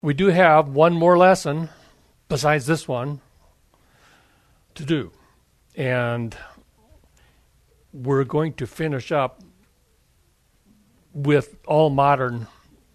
we do have one more lesson besides this one to do. And we're going to finish up with all modern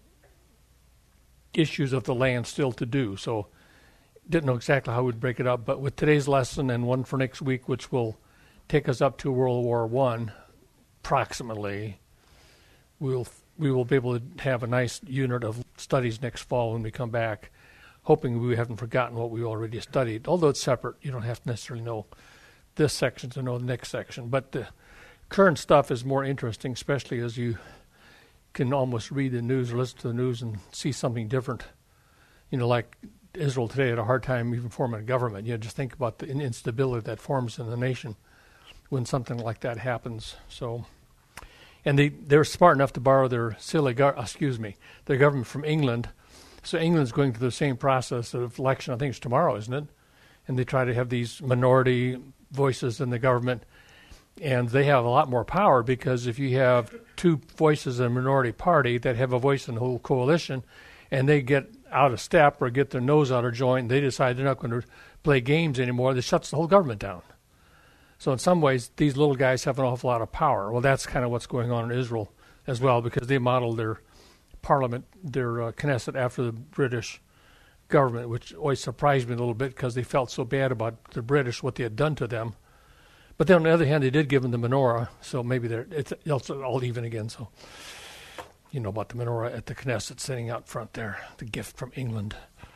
issues of the land still to do. So didn't know exactly how we'd break it up, but with today's lesson and one for next week, which will take us up to World War I, approximately, we will be able to have a nice unit of studies next fall when we come back, hoping we haven't forgotten what we already studied. Although it's separate, you don't have to necessarily know this section to know the next section. But the current stuff is more interesting, especially as you can almost read the news or listen to the news and see something different. Like Israel today had a hard time even forming a government. Just think about the instability that forms in the nation when something like that happens. So, and they're smart enough to borrow their their government from England. So England's going through the same process of election. I think it's tomorrow, isn't it? And they try to have these minority voices in the government, and they have a lot more power because if you have two voices in a minority party that have a voice in the whole coalition, and they get out of step or get their nose out of joint, they decide they're not going to play games anymore, that shuts the whole government down. So in some ways, these little guys have an awful lot of power. Well, that's kind of what's going on in Israel as well, because they modeled their parliament, their Knesset, after the British government, which always surprised me a little bit because they felt so bad about the British, what they had done to them. But then on the other hand, they did give them the menorah, so maybe it's all even again. So you know about the menorah at the Knesset sitting out front there, the gift from England.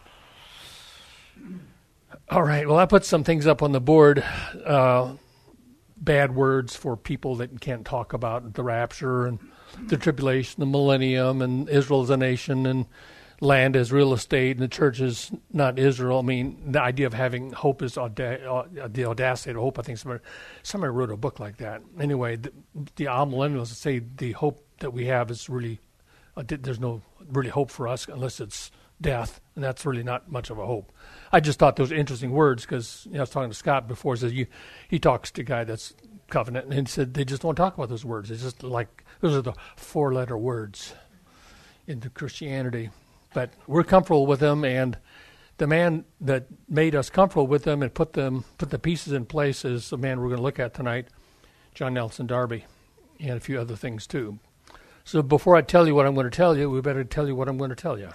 All right, well, I put some things up on the board, bad words for people that can't talk about the rapture and the tribulation, the millennium, and Israel as a nation, and land as real estate, and the church is not Israel. I mean, the idea of having hope is the audacity to hope. I think somebody wrote a book like that. Anyway, the millennials say the hope that we have is really, there's no really hope for us unless it's death, and that's really not much of a hope. I just thought those were interesting words because I was talking to Scott before. He talks to a guy that's covenant, and he said they just don't talk about those words. It's just like those are the four-letter words into Christianity. But we're comfortable with them, and the man that made us comfortable with them and put the pieces in place is the man we're going to look at tonight, John Nelson Darby, and a few other things too. So before I tell you what I'm going to tell you, we better tell you what I'm going to tell you.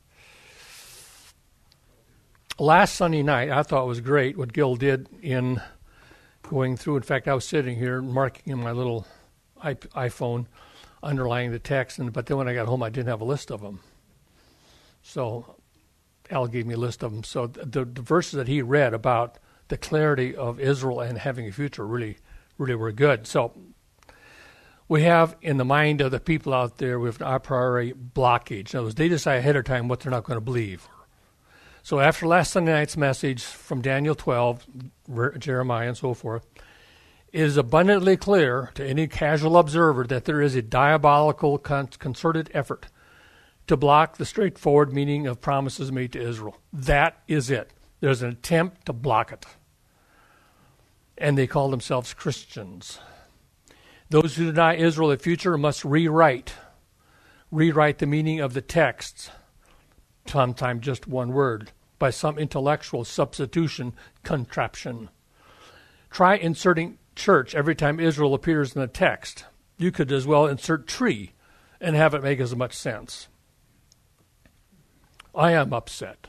Last Sunday night, I thought it was great what Gil did in going through. In fact, I was sitting here marking in my little iPhone, underlining the text, but then when I got home, I didn't have a list of them. So Al gave me a list of them. So the verses that he read about the clarity of Israel and having a future really, really were good. So we have in the mind of the people out there, we have an a priori blockage. In other words, they decide ahead of time what they're not going to believe. So after last Sunday night's message from Daniel 12, Jeremiah and so forth, it is abundantly clear to any casual observer that there is a diabolical concerted effort to block the straightforward meaning of promises made to Israel. That is it. There's an attempt to block it. And they call themselves Christians. Those who deny Israel a future must rewrite the meaning of the texts, sometimes just one word, by some intellectual substitution contraption. Try inserting church every time Israel appears in the text. You could as well insert tree and have it make as much sense. I am upset.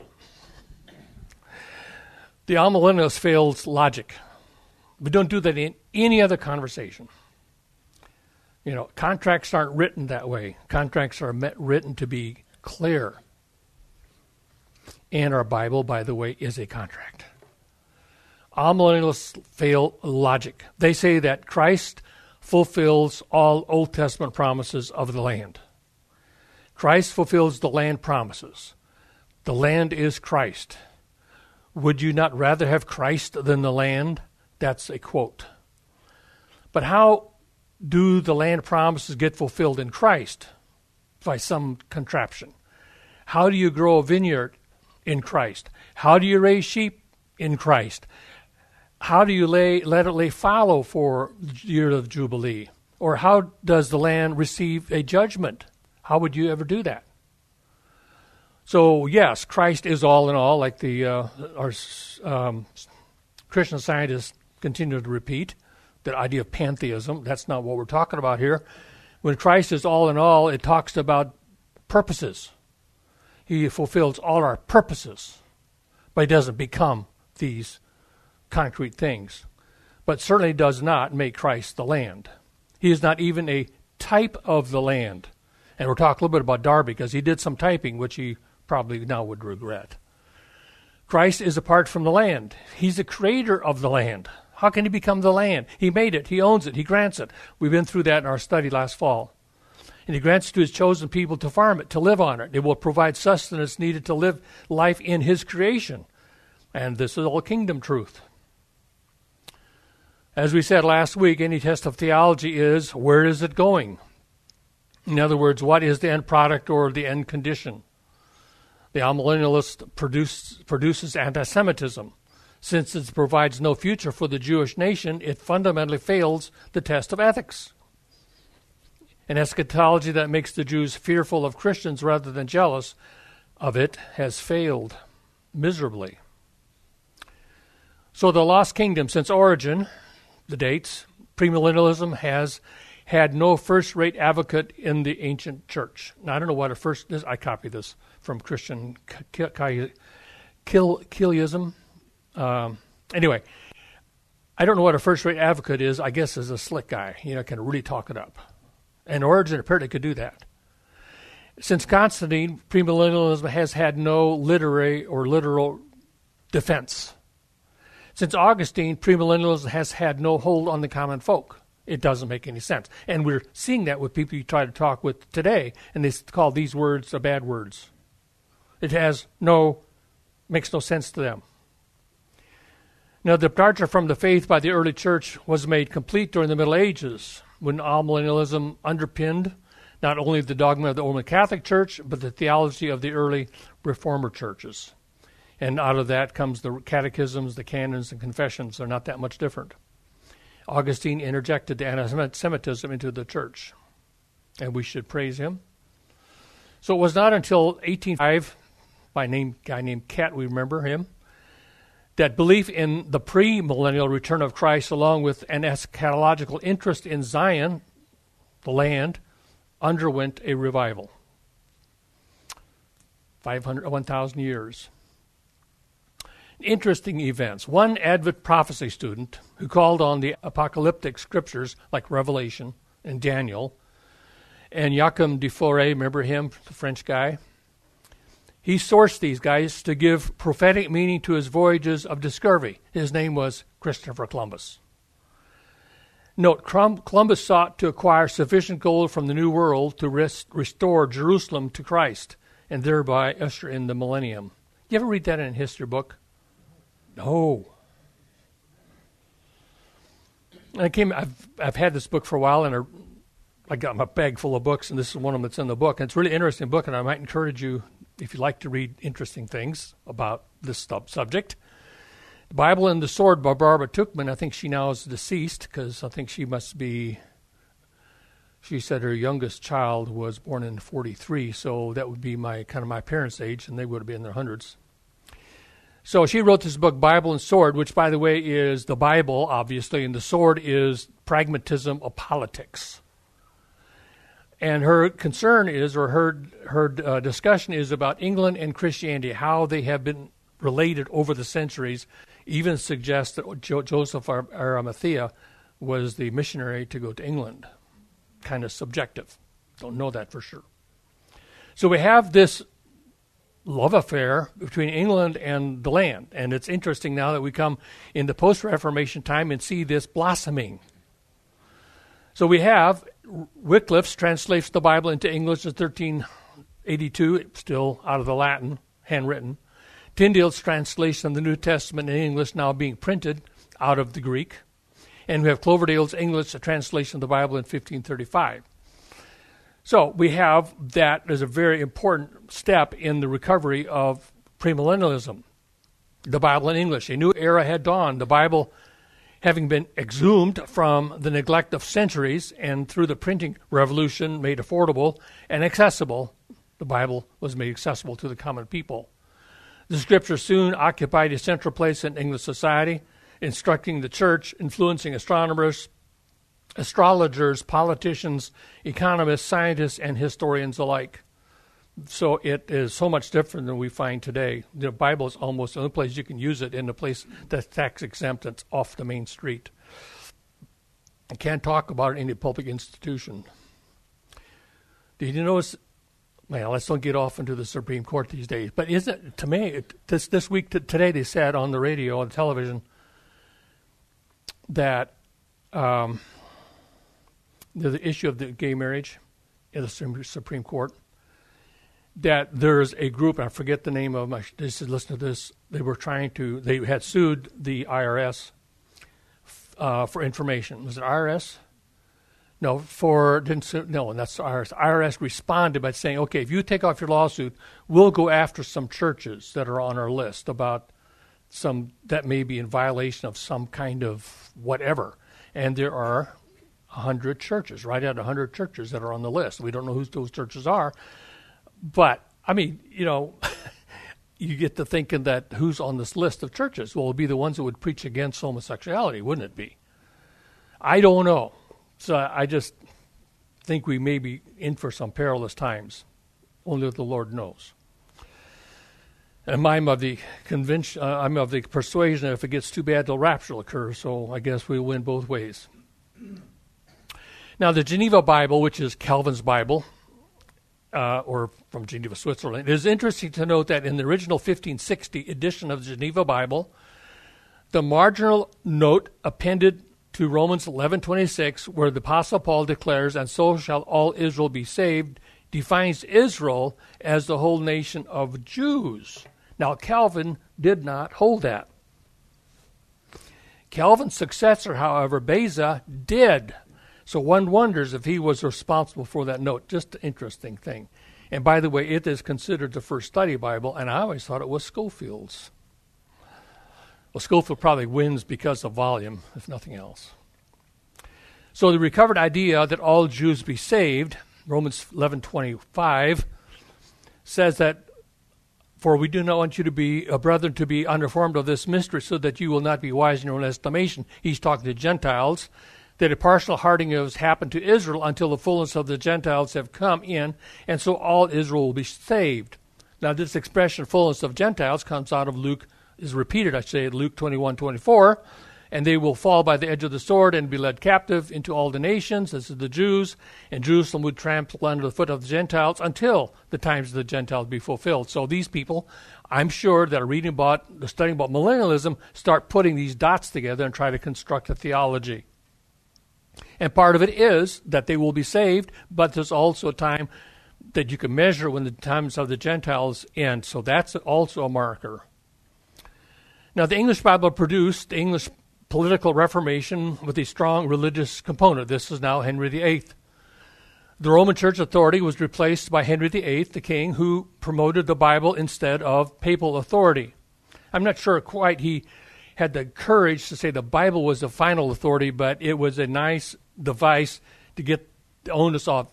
The amillennialist fails logic. We don't do that in any other conversation. Contracts aren't written that way. Contracts are written to be clear. And our Bible, by the way, is a contract. Amillennialists fail logic. They say that Christ fulfills all Old Testament promises of the land. Christ fulfills the land promises. The land is Christ. Would you not rather have Christ than the land? That's a quote. But how do the land promises get fulfilled in Christ? By some contraption. How do you grow a vineyard in Christ? How do you raise sheep in Christ? How do you let it lay fallow for the year of Jubilee? Or how does the land receive a judgment? How would you ever do that? So yes, Christ is all in all, like our Christian scientists continue to repeat, the idea of pantheism. That's not what we're talking about here. When Christ is all in all, it talks about purposes. He fulfills all our purposes, but he doesn't become these concrete things. But certainly does not make Christ the land. He is not even a type of the land. And we'll talk a little bit about Darby, because he did some typing, which he probably now would regret. Christ is apart from the land. He's the creator of the land. How can he become the land? He made it. He owns it. He grants it. We've been through that in our study last fall. And he grants it to his chosen people to farm it, to live on it. It will provide sustenance needed to live life in his creation. And this is all kingdom truth. As we said last week, any test of theology is, where is it going? In other words, what is the end product or the end condition? The amillennialist produces anti-Semitism. Since it provides no future for the Jewish nation, it fundamentally fails the test of ethics. An eschatology that makes the Jews fearful of Christians rather than jealous of it has failed miserably. So the lost kingdom, since origin, the dates, premillennialism has had no first-rate advocate in the ancient church. Now, I don't know what a first is. I copy this from Christian Kiliism. Anyway, I don't know what a first-rate advocate is. I guess is a slick guy, can really talk it up. And Origen apparently could do that. Since Constantine, premillennialism has had no literary or literal defense. Since Augustine, premillennialism has had no hold on the common folk. It doesn't make any sense. And we're seeing that with people you try to talk with today, and they call these words the bad words. It makes no sense to them. Now, the departure from the faith by the early church was made complete during the Middle Ages, when amillennialism underpinned not only the dogma of the Roman Catholic Church, but the theology of the early Reformer churches. And out of that comes the catechisms, the canons, and confessions. They're not that much different. Augustine interjected the anti-Semitism into the church, and we should praise him. So it was not until 1805, by a guy named Cat, we remember him, that belief in the pre-millennial return of Christ, along with an eschatological interest in Zion, the land, underwent a revival. 1,000 years. Interesting events. One Advent prophecy student who called on the apocalyptic scriptures like Revelation and Daniel, and Joachim de Foray, remember him, the French guy? He sourced these guys to give prophetic meaning to his voyages of discovery. His name was Christopher Columbus. Note, Columbus sought to acquire sufficient gold from the New World to restore Jerusalem to Christ and thereby usher in the millennium. You ever read that in a history book? No. I've had this book for a while, and I got my bag full of books, and this is one of them that's in the book. And it's a really interesting book, and I might encourage you, if you like to read interesting things about this subject. The Bible and the Sword by Barbara Tuchman. I think she now is deceased, because I think she said her youngest child was born in 1943, so that would be my parents' age, and they would have been in their hundreds. So she wrote this book, Bible and Sword, which, by the way, is the Bible, obviously, and the sword is pragmatism of politics. And her concern is, or her discussion is about England and Christianity, how they have been related over the centuries, even suggests that Joseph Arimathea was the missionary to go to England. Kind of subjective. Don't know that for sure. So we have this love affair between England and the land. And it's interesting now that we come in the post-Reformation time and see this blossoming. So we have Wycliffe's translates the Bible into English in 1382. It's still out of the Latin, handwritten. Tyndale's translation of the New Testament in English now being printed out of the Greek. And we have Cloverdale's English translation of the Bible in 1535. So we have that as a very important step in the recovery of premillennialism. The Bible in English. A new era had dawned. The Bible, having been exhumed from the neglect of centuries and through the printing revolution made affordable and accessible, The Bible was made accessible to the common people. The Scripture soon occupied a central place in English society, instructing the church, influencing astronomers, astrologers, politicians, economists, scientists, and historians alike. So it is so much different than we find today. The Bible is almost the only place you can use it in a place that's tax exempt, that's off the main street. You can't talk about it in a public institution. Did you notice? Well, let's don't get off into the Supreme Court these days. But isn't it, to me, this week, today they said on the radio, on television, that the issue of the gay marriage in the Supreme Court, that there's a group, I forget the name of them, they said, listen to this, they had sued the IRS for information. Was it IRS? No, that's the IRS. IRS responded by saying, okay, if you take off your lawsuit, we'll go after some churches that are on our list about some that may be in violation of some kind of whatever. And there are 100 churches, right at 100 churches that are on the list. We don't know who those churches are. But, I mean, you get to thinking that who's on this list of churches? Well, it would be the ones that would preach against homosexuality, wouldn't it be? I don't know. So I just think we may be in for some perilous times. Only the Lord knows. And I'm of the persuasion that if it gets too bad, the rapture will occur. So I guess we'll win both ways. Now, the Geneva Bible, which is Calvin's Bible, or from Geneva, Switzerland, it is interesting to note that in the original 1560 edition of the Geneva Bible, the marginal note appended to Romans 11:26, where the Apostle Paul declares, "And so shall all Israel be saved," defines Israel as the whole nation of Jews. Now, Calvin did not hold that. Calvin's successor, however, Beza, did. So one wonders if he was responsible for that note. Just an interesting thing. And by the way, it is considered the first study Bible, and I always thought it was Scofield's. Well, Scofield probably wins because of volume, if nothing else. So the recovered idea that all Jews be saved, Romans 11:25, says that, "For we do not want you to be, brethren, to be uninformed of this mystery, so that you will not be wise in your own estimation." He's talking to Gentiles, that a partial hardening has happened to Israel until the fullness of the Gentiles have come in, and so all Israel will be saved. Now, this expression, fullness of Gentiles, comes out of Luke, is repeated, I say, Luke 21:24, "And they will fall by the edge of the sword and be led captive into all the nations," this is the Jews, "and Jerusalem would trample under the foot of the Gentiles until the times of the Gentiles be fulfilled." So these people, I'm sure, that are studying about millennialism, start putting these dots together and try to construct a theology. And part of it is that they will be saved, but there's also a time that you can measure when the times of the Gentiles end. So that's also a marker. Now, the English Bible produced the English political Reformation with a strong religious component. This is now Henry VIII. The Roman Church authority was replaced by Henry VIII, the king, who promoted the Bible instead of papal authority. I'm not sure quite he had the courage to say the Bible was the final authority, but it was a nice device to get the onus off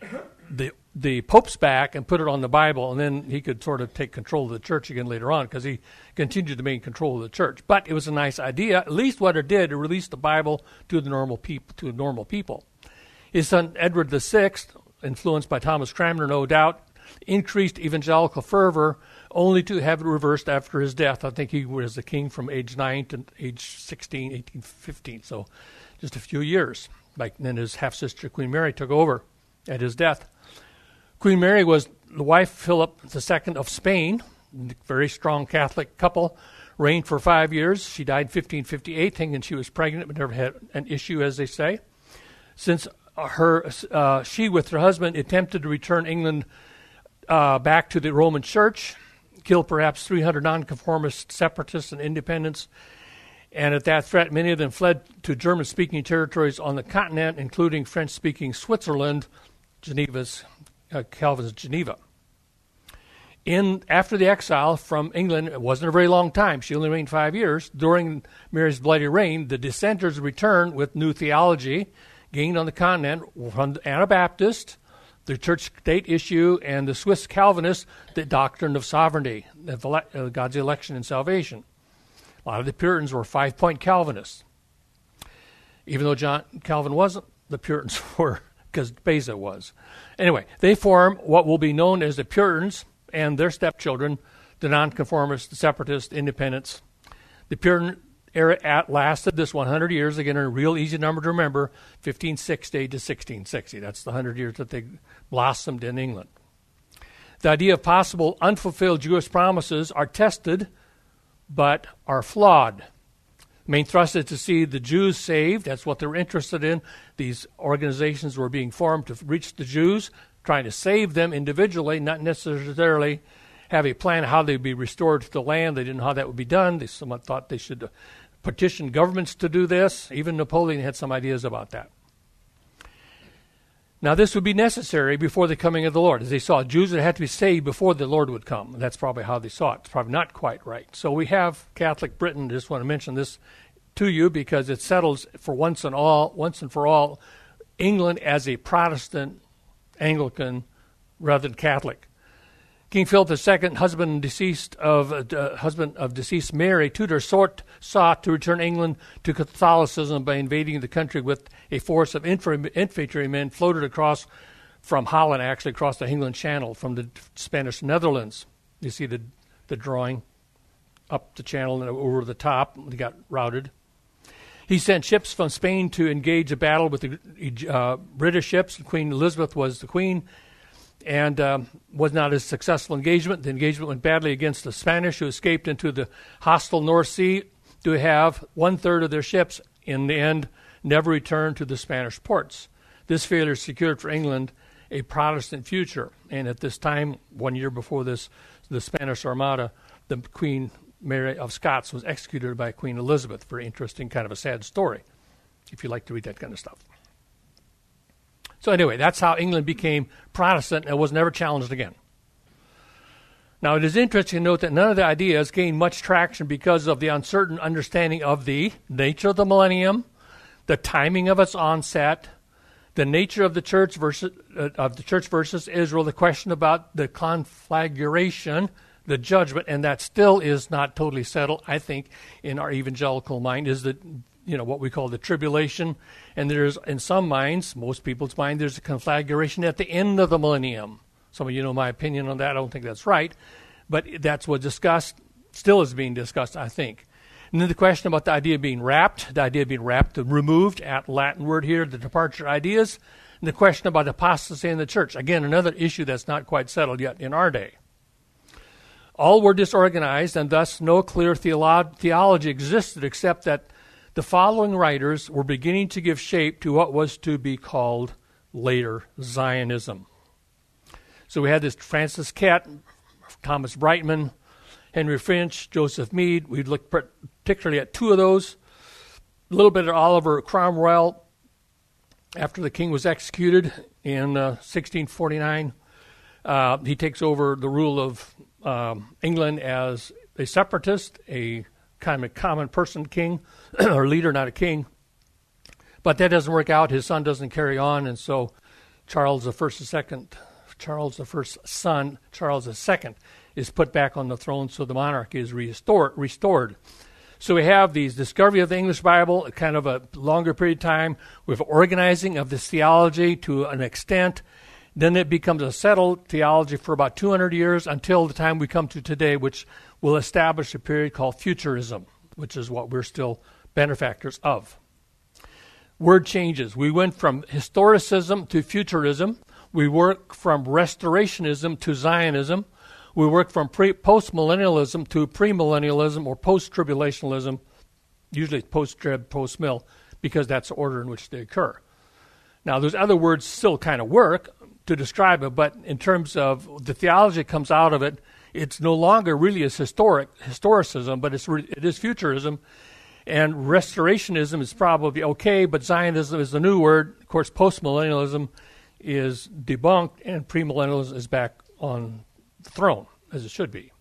the Pope's back and put it on the Bible, and then he could sort of take control of the church again later on, because he continued to maintain control of the church. But it was a nice idea. At least what it did, it released the Bible to the normal people. His son Edward VI, influenced by Thomas Cranmer, no doubt, increased evangelical fervor, only to have it reversed after his death. I think he was the king from age 9 to age 16, 18, 15, so just a few years. Then his half-sister Queen Mary took over at his death. Queen Mary was the wife of Philip II of Spain, a very strong Catholic couple, reigned for 5 years. She died in 1558, thinking she was pregnant, but never had an issue, as they say. Since she, with her husband, attempted to return England back to the Roman Church, killed perhaps 300 nonconformist separatists and independents, and at that threat, many of them fled to German-speaking territories on the continent, including French-speaking Switzerland, Calvin's Geneva. After the exile from England, it wasn't a very long time. She only reigned 5 years. During Mary's bloody reign, the dissenters returned with new theology, gained on the continent from the Anabaptists, the church-state issue, and the Swiss Calvinists, the doctrine of sovereignty, of God's election and salvation. A lot of the Puritans were 5-point Calvinists. Even though John Calvin wasn't, the Puritans were, because Beza was. Anyway, they form what will be known as the Puritans and their stepchildren, the nonconformists, the separatists, independents. The Puritan era lasted this 100 years. Again, a real easy number to remember, 1560 to 1660. That's the 100 years that they blossomed in England. The idea of possible unfulfilled Jewish promises are tested, but are flawed. The main thrust is to see the Jews saved. That's what they were interested in. These organizations were being formed to reach the Jews, trying to save them individually, not necessarily have a plan how they'd be restored to the land. They didn't know how that would be done. They somewhat thought they should petition governments to do this. Even Napoleon had some ideas about that. Now, this would be necessary before the coming of the Lord. As they saw, Jews would have to be saved before the Lord would come. That's probably how they saw it. It's probably not quite right. So we have Catholic Britain. I just want to mention this to you because it settles for once and for all, England as a Protestant Anglican rather than Catholic. King Philip II, husband of deceased Mary Tudor, sought to return England to Catholicism by invading the country with a force of infantrymen floated across from Holland, actually across the England Channel from the Spanish Netherlands. You see the drawing up the channel and over the top. They got routed. He sent ships from Spain to engage a battle with the British ships. Queen Elizabeth was the queen, and was not a successful engagement. The engagement went badly against the Spanish, who escaped into the hostile North Sea to have 1/3 of their ships, in the end, never returned to the Spanish ports. This failure secured for England a Protestant future. And at this time, 1 year before this, the Spanish Armada, the Queen Mary of Scots was executed by Queen Elizabeth. Very interesting, kind of a sad story, if you like to read that kind of stuff. So anyway, that's how England became Protestant and was never challenged again. Now, it is interesting to note that none of the ideas gained much traction because of the uncertain understanding of the nature of the millennium, the timing of its onset, the nature of the church versus Israel, the question about the conflagration, the judgment, and that still is not totally settled, I think, in our evangelical mind, is that, what we call the tribulation. And there's, in some minds, most people's mind, there's a conflagration at the end of the millennium. Some of you know my opinion on that. I don't think that's right. But that's what's discussed, still is being discussed, I think. And then the question about the idea of being raped, the removed, at Latin word here, the departure ideas, and the question about apostasy in the church. Again, another issue that's not quite settled yet in our day. All were disorganized, and thus no clear theology existed, except that the following writers were beginning to give shape to what was to be called later Zionism. So we had this Francis Kett, Thomas Brightman, Henry Finch, Joseph Mead. We'd look particularly at two of those. A little bit of Oliver Cromwell after the king was executed in 1649. He takes over the rule of England as a separatist, a kind of common person king, or leader, not a king. But that doesn't work out. His son doesn't carry on, and so Charles I's son, Charles II, is put back on the throne, so the monarchy is restored. So we have these discovery of the English Bible, kind of a longer period of time. We have organizing of this theology to an extent. Then it becomes a settled theology for about 200 years until the time we come to today, which will establish a period called futurism, which is what we're still benefactors of. Word changes. We went from historicism to futurism. We work from restorationism to Zionism. We work from post-millennialism to premillennialism or post-tribulationalism, usually post-trib, post-mill, because that's the order in which they occur. Now, those other words still kind of work to describe it, but in terms of the theology that comes out of it, it's no longer really as historicism, but it is futurism. And restorationism is probably okay, but Zionism is the new word. Of course, postmillennialism is debunked, and premillennialism is back on the throne, as it should be.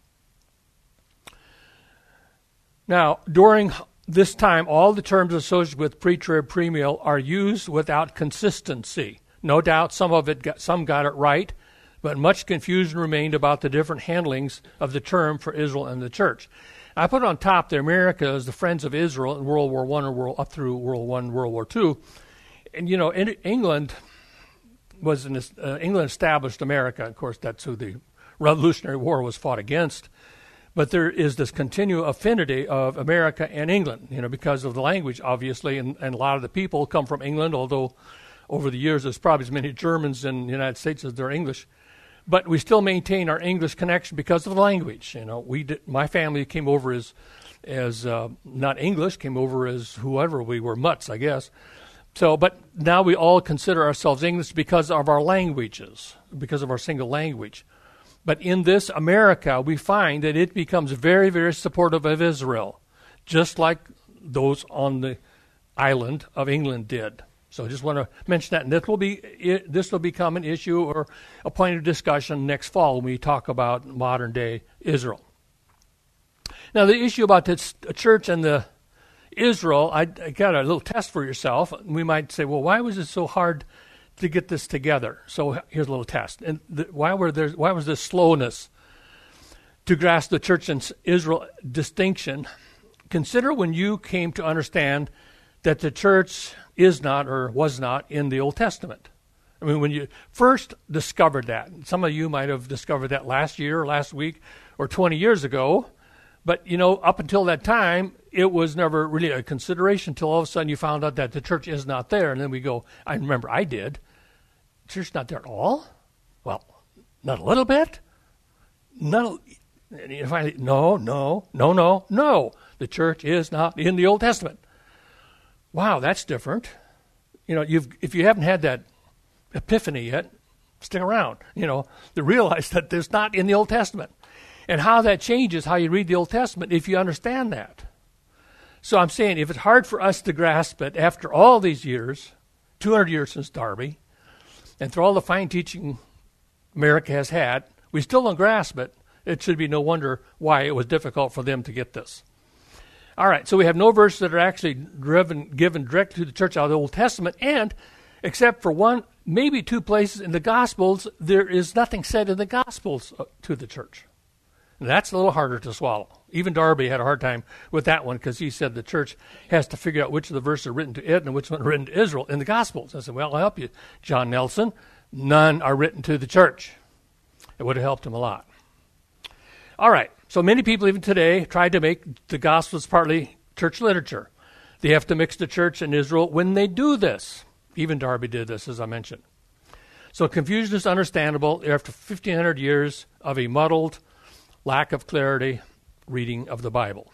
Now, during this time, all the terms associated with pre-trib, premill are used without consistency. No doubt some got it right, but much confusion remained about the different handlings of the term for Israel and the church. I put on top there America as the Friends of Israel in World War I or up through World War I, World War II. And, England England established America. Of course, that's who the Revolutionary War was fought against. But there is this continual affinity of America and England, because of the language, obviously, and a lot of the people come from England, although over the years there's probably as many Germans in the United States as there are English. But we still maintain our English connection because of the language. My family came over as not English, came over as whoever we were, mutts, I guess. So, but now we all consider ourselves English because of our languages, because of our single language. But in this America, we find that it becomes very, very supportive of Israel, just like those on the island of England did. So I just want to mention that, and this will become an issue or a point of discussion next fall when we talk about modern-day Israel. Now, the issue about the church and the Israel, I got a little test for yourself. We might say, well, why was it so hard to get this together? So here's a little test. And why was this slowness to grasp the church and Israel distinction? Consider when you came to understand that the church is not or was not in the Old Testament. I mean, when you first discovered that, some of you might have discovered that last year or last week or 20 years ago, but, up until that time, it was never really a consideration until all of a sudden you found out that the church is not there. And then we go, I remember I did. Church not there at all? Well, not a little bit? No. No. The church is not in the Old Testament. Wow, that's different. If you haven't had that epiphany yet, stick around, to realize that there's not in the Old Testament. And how that changes how you read the Old Testament if you understand that. So I'm saying if it's hard for us to grasp it after all these years, 200 years since Darby, and through all the fine teaching America has had, we still don't grasp it. It should be no wonder why it was difficult for them to get this. All right, so we have no verses that are actually given directly to the church out of the Old Testament, and except for one, maybe two places in the Gospels, there is nothing said in the Gospels to the church. And that's a little harder to swallow. Even Darby had a hard time with that one because he said the church has to figure out which of the verses are written to it and which one are written to Israel in the Gospels. I said, well, I'll help you, John Nelson. None are written to the church. It would have helped him a lot. All right, so many people even today try to make the Gospels partly church literature. They have to mix the church and Israel when they do this. Even Darby did this, as I mentioned. So confusion is understandable after 1,500 years of a muddled, lack of clarity reading of the Bible.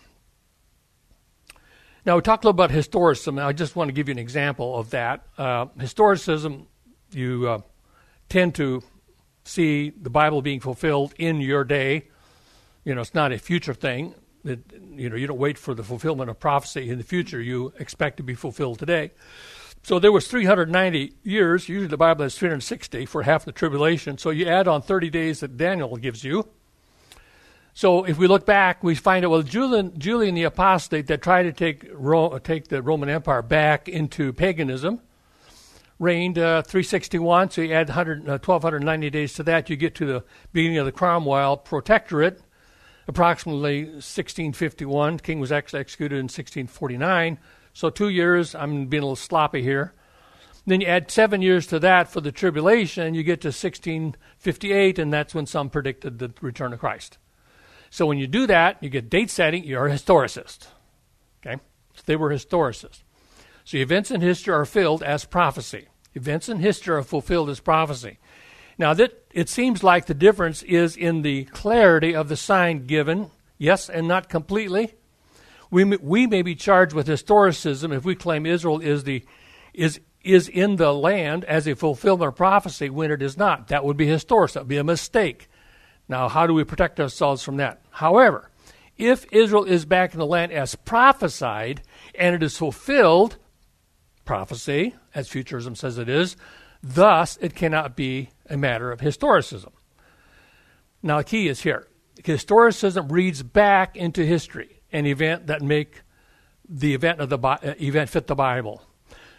Now, we talked a little about historicism, and I just want to give you an example of that. Historicism, you tend to see the Bible being fulfilled in your day. It's not a future thing. You don't wait for the fulfillment of prophecy in the future. You expect to be fulfilled today. So there was 390 years. Usually the Bible has 360 for half the tribulation. So you add on 30 days that Daniel gives you. So if we look back, we find out, Julian the Apostate that tried to take the Roman Empire back into paganism reigned 361. So you add 1,290 days to that, you get to the beginning of the Cromwell Protectorate, approximately 1651. The king was actually executed in 1649. So 2 years, I'm being a little sloppy here. Then you add 7 years to that for the tribulation, you get to 1658, and that's when some predicted the return of Christ. So when you do that, you get date setting, you're a historicist. Okay? So they were historicists. So events in history are filled as prophecy. Events in history are fulfilled as prophecy. Now, it seems like the difference is in the clarity of the sign given, yes, and not completely. We may be charged with historicism if we claim Israel is in the land as a fulfillment of prophecy when it is not. That would be historic. That would be a mistake. Now, how do we protect ourselves from that? However, if Israel is back in the land as prophesied and it is fulfilled, prophecy, as Futurism says it is, thus it cannot be a matter of historicism. Now, the key is here. Historicism reads back into history an event that make the event of the event fit the Bible.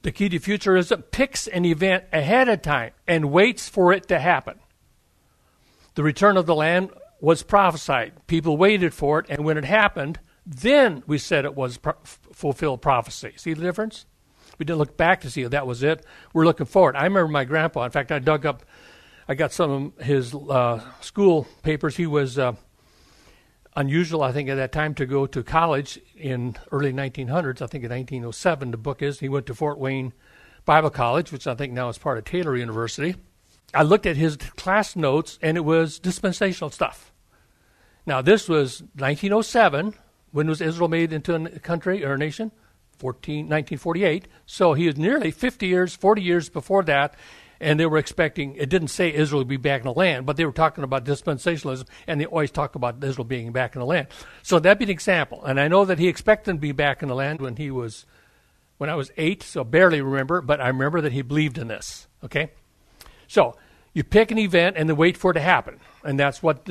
The key to futurism picks an event ahead of time and waits for it to happen. The return of the Lamb was prophesied. People waited for it, and when it happened, then we said it was fulfilled prophecy. See the difference? We didn't look back to see if that was it. We're looking forward. I remember my grandpa. In fact, I got some of his school papers. He was unusual, I think, at that time to go to college in early 1900s. I think in 1907, the book is. He went to Fort Wayne Bible College, which I think now is part of Taylor University. I looked at his class notes, and it was dispensational stuff. Now, this was 1907. When was Israel made into a country or a nation? 1948. So he was nearly 40 years before that, and they were expecting, it didn't say Israel would be back in the land, but they were talking about dispensationalism, and they always talk about Israel being back in the land. So that'd be an example. And I know that he expected to be back in the land when I was 8, so barely remember, but I remember that he believed in this. Okay? So you pick an event and then wait for it to happen, and that's what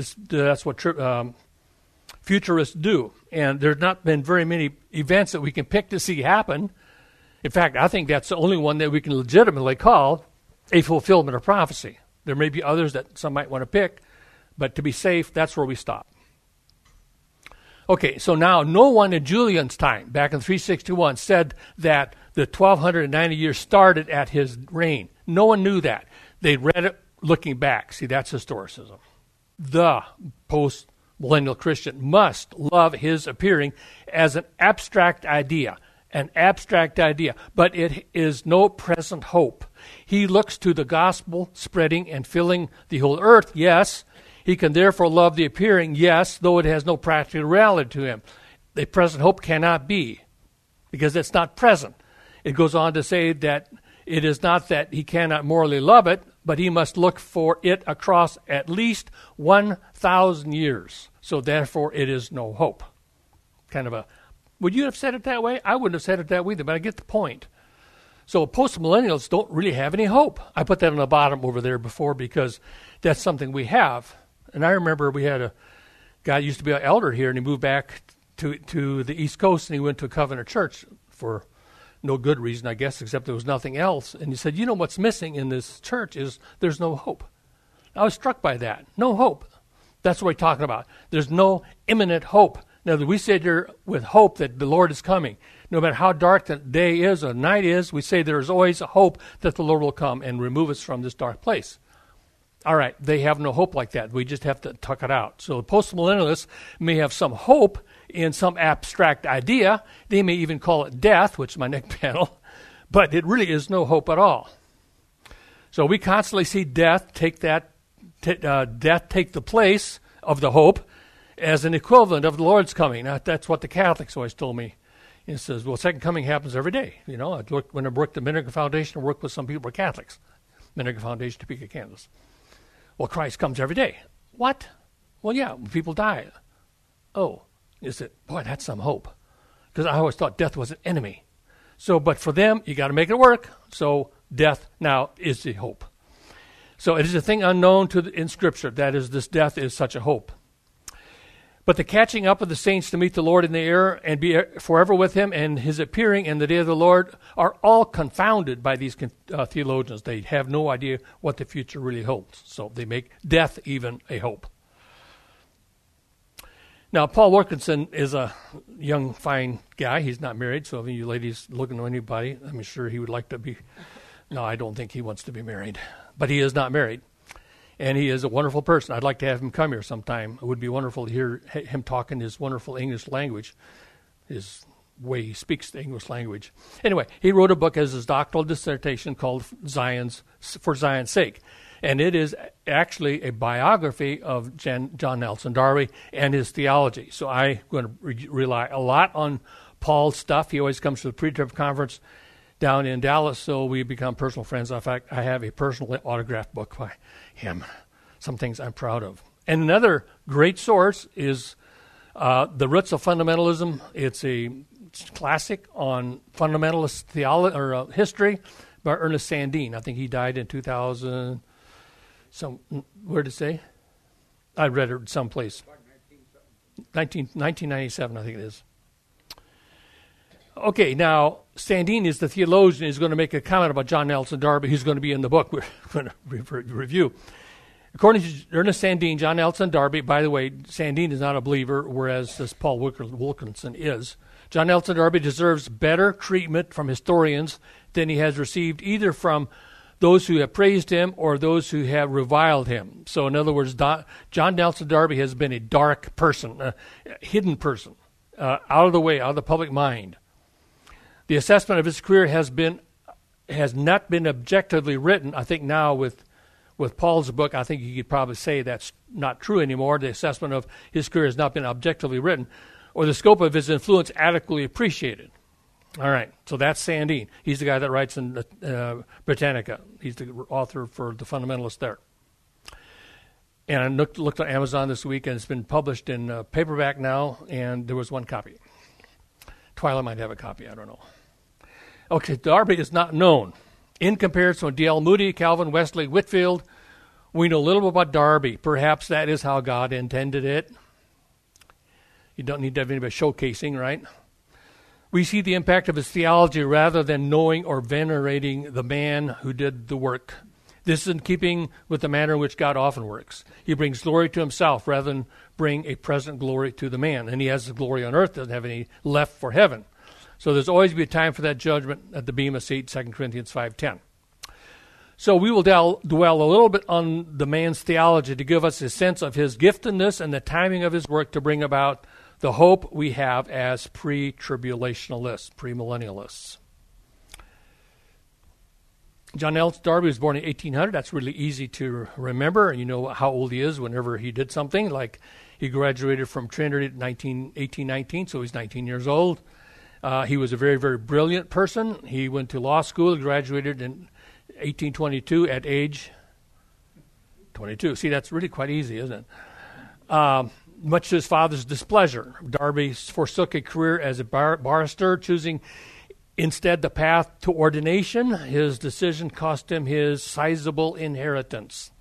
futurists do. And there's not been very many events that we can pick to see happen. In fact, I think that's the only one that we can legitimately call a fulfillment of prophecy. There may be others that some might want to pick, but to be safe, that's where we stop. Okay, so now no one in Julian's time, back in 361, said that the 1290 years started at his reign. No one knew that. They read it looking back. See, that's historicism. The post-millennial Christian must love his appearing as an abstract idea, but it is no present hope. He looks to the gospel spreading and filling the whole earth, yes. He can therefore love the appearing, yes, though it has no practical reality to him. The present hope cannot be, because it's not present. It goes on to say that it is not that he cannot morally love it, but he must look for it across at least 1,000 years. So therefore it is no hope. Would you have said it that way? I wouldn't have said it that way either, but I get the point. So post-millennials don't really have any hope. I put that on the bottom over there before because that's something we have. And I remember we had a guy who used to be an elder here, and he moved back to the East Coast, and he went to a Covenant church for no good reason, I guess, except there was nothing else. And he said, you know what's missing in this church is there's no hope. I was struck by that. No hope. That's what we're talking about. There's no imminent hope. Now, we sit here with hope that the Lord is coming. No matter how dark the day is or night is, we say there is always a hope that the Lord will come and remove us from this dark place. All right, they have no hope like that. We just have to tuck it out. So the post-millennialists may have some hope in some abstract idea. They may even call it death, which is my next panel, but it really is no hope at all. So we constantly see death take the place of the hope as an equivalent of the Lord's coming. Now, that's what the Catholics always told me. It says, well, second coming happens every day. You know, when I worked at the Minigan Foundation, I worked with some people who were Catholics. Minigan Foundation, Topeka, Kansas. Well, Christ comes every day. What? Well, yeah, people die. Oh, is it? Boy, that's some hope. Because I always thought death was an enemy. So, but for them, you got to make it work. So death now is the hope. So it is a thing unknown in Scripture. That is, this death is such a hope. But the catching up of the saints to meet the Lord in the air and be forever with him and his appearing in the day of the Lord are all confounded by these theologians. They have no idea what the future really holds. So they make death even a hope. Now, Paul Wilkinson is a young, fine guy. He's not married, so if you ladies looking to anybody, I'm sure he would like to be. No, I don't think he wants to be married. But he is not married. And he is a wonderful person. I'd like to have him come here sometime. It would be wonderful to hear him talk in his wonderful English language, his way he speaks the English language. Anyway, he wrote a book as his doctoral dissertation called For Zion's Sake. And it is actually a biography of John Nelson Darby and his theology. So I'm going to rely a lot on Paul's stuff. He always comes to the pre-trib conference down in Dallas, so we become personal friends. In fact, I have a personal autographed book by him. Some things I'm proud of. And another great source is The Roots of Fundamentalism. It's a classic on fundamentalist theology or history by Ernest Sandine. I think he died in 2000. Where did it say? I read it someplace. 1997, I think it is. Okay, now, Sandine is the theologian. He's going to make a comment about John Nelson Darby. He's going to be in the book we're going to review. According to Ernest Sandine, John Nelson Darby, by the way, Sandine is not a believer, whereas this Paul Wilkinson is. John Nelson Darby deserves better treatment from historians than he has received either from those who have praised him or those who have reviled him. So in other words, John Nelson Darby has been a dark person, a hidden person, out of the way, out of the public mind. The assessment of his career has not been objectively written. I think now with Paul's book, I think you could probably say that's not true anymore. The assessment of his career has not been objectively written, or the scope of his influence adequately appreciated. All right, so that's Sandine. He's the guy that writes in Britannica. He's the author for the Fundamentalists there. And I looked on Amazon this week, and it's been published in paperback now, and there was one copy. Twyla might have a copy, I don't know. Okay, Darby is not known. In comparison with D.L. Moody, Calvin, Wesley, Whitefield, we know little about Darby. Perhaps that is how God intended it. You don't need to have anybody showcasing, right? We see the impact of his theology rather than knowing or venerating the man who did the work. This is in keeping with the manner in which God often works. He brings glory to himself rather than bring a present glory to the man. And he has the glory on earth, doesn't have any left for heaven. So there's always be a time for that judgment at the bema seat, 2 Corinthians 5:10. So we will dwell a little bit on the man's theology to give us a sense of his giftedness and the timing of his work to bring about the hope we have as pre-tribulationalists, premillennialists. John Nelson Darby was born in 1800. That's really easy to remember. You know how old he is whenever he did something. Like he graduated from Trinity in 1819, so he's 19 years old. He was a very, very brilliant person. He went to law school, graduated in 1822 at age 22. See, that's really quite easy, isn't it? Much to his father's displeasure, Darby forsook a career as a barrister, choosing instead the path to ordination. His decision cost him his sizable inheritance.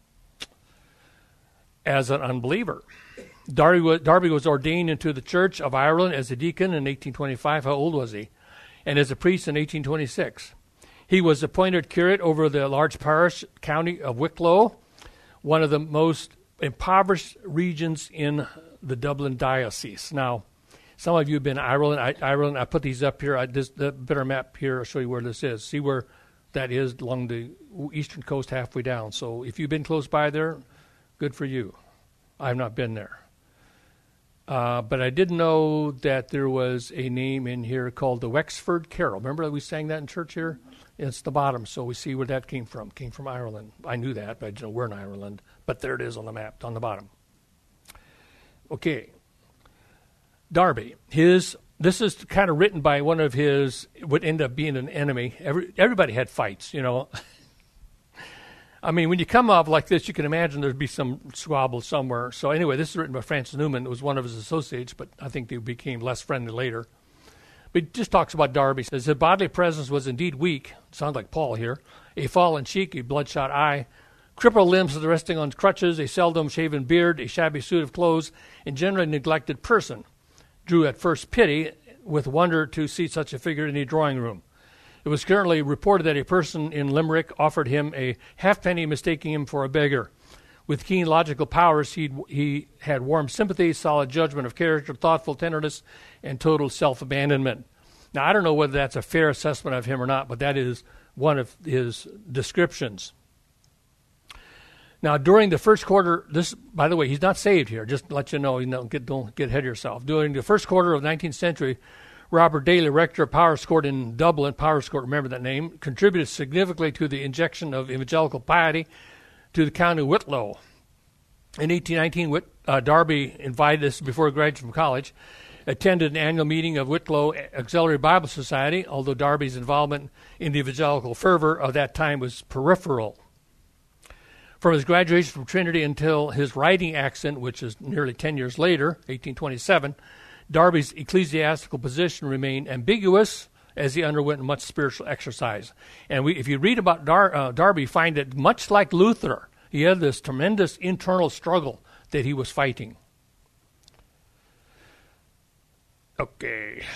As an unbeliever, Darby was ordained into the Church of Ireland as a deacon in 1825. How old was he? And as a priest in 1826. He was appointed curate over the large parish county of Wicklow, one of the most impoverished regions in the Dublin diocese. Now, some of you have been to Ireland. I put these up here. The better map here. I'll show you where this is. See where that is along the eastern coast halfway down. So if you've been close by there, good for you. I've not been there. But I did know that there was a name in here called the Wexford Carol. Remember that we sang that in church here? It's the bottom, so we see where that came from. Came from Ireland. I knew that, but I didn't know we're in Ireland. But there it is on the map, on the bottom. Okay. Darby. This is kind of written by one of his, would end up being an enemy. Everybody had fights, you know. I mean, when you come up like this, you can imagine there'd be some squabble somewhere. So anyway, this is written by Francis Newman. It was one of his associates, but I think they became less friendly later. But he just talks about Darby. He says, his bodily presence was indeed weak. Sounds like Paul here. A fallen cheek, a bloodshot eye, crippled limbs resting on crutches, a seldom shaven beard, a shabby suit of clothes, and generally neglected person. Drew at first pity with wonder to see such a figure in a drawing room. It was currently reported that a person in Limerick offered him a halfpenny, mistaking him for a beggar. With keen logical powers, he had warm sympathy, solid judgment of character, thoughtful tenderness, and total self-abandonment. Now, I don't know whether that's a fair assessment of him or not, but that is one of his descriptions. Now, during the first quarter, this, by the way, he's not saved here, just to let you know, don't get ahead of yourself. During the first quarter of the 19th century, Robert Daly, rector of Powerscourt in Dublin, Powerscourt, remember that name, contributed significantly to the injection of evangelical piety to the county of Wicklow. In 1819, Darby invited us before he graduated from college, attended an annual meeting of Wicklow Auxiliary Bible Society, although Darby's involvement in the evangelical fervor of that time was peripheral. From his graduation from Trinity until his writing accident, which is nearly 10 years later, 1827, Darby's ecclesiastical position remained ambiguous as he underwent much spiritual exercise. And if you read about Darby, you find that much like Luther, he had this tremendous internal struggle that he was fighting. Okay.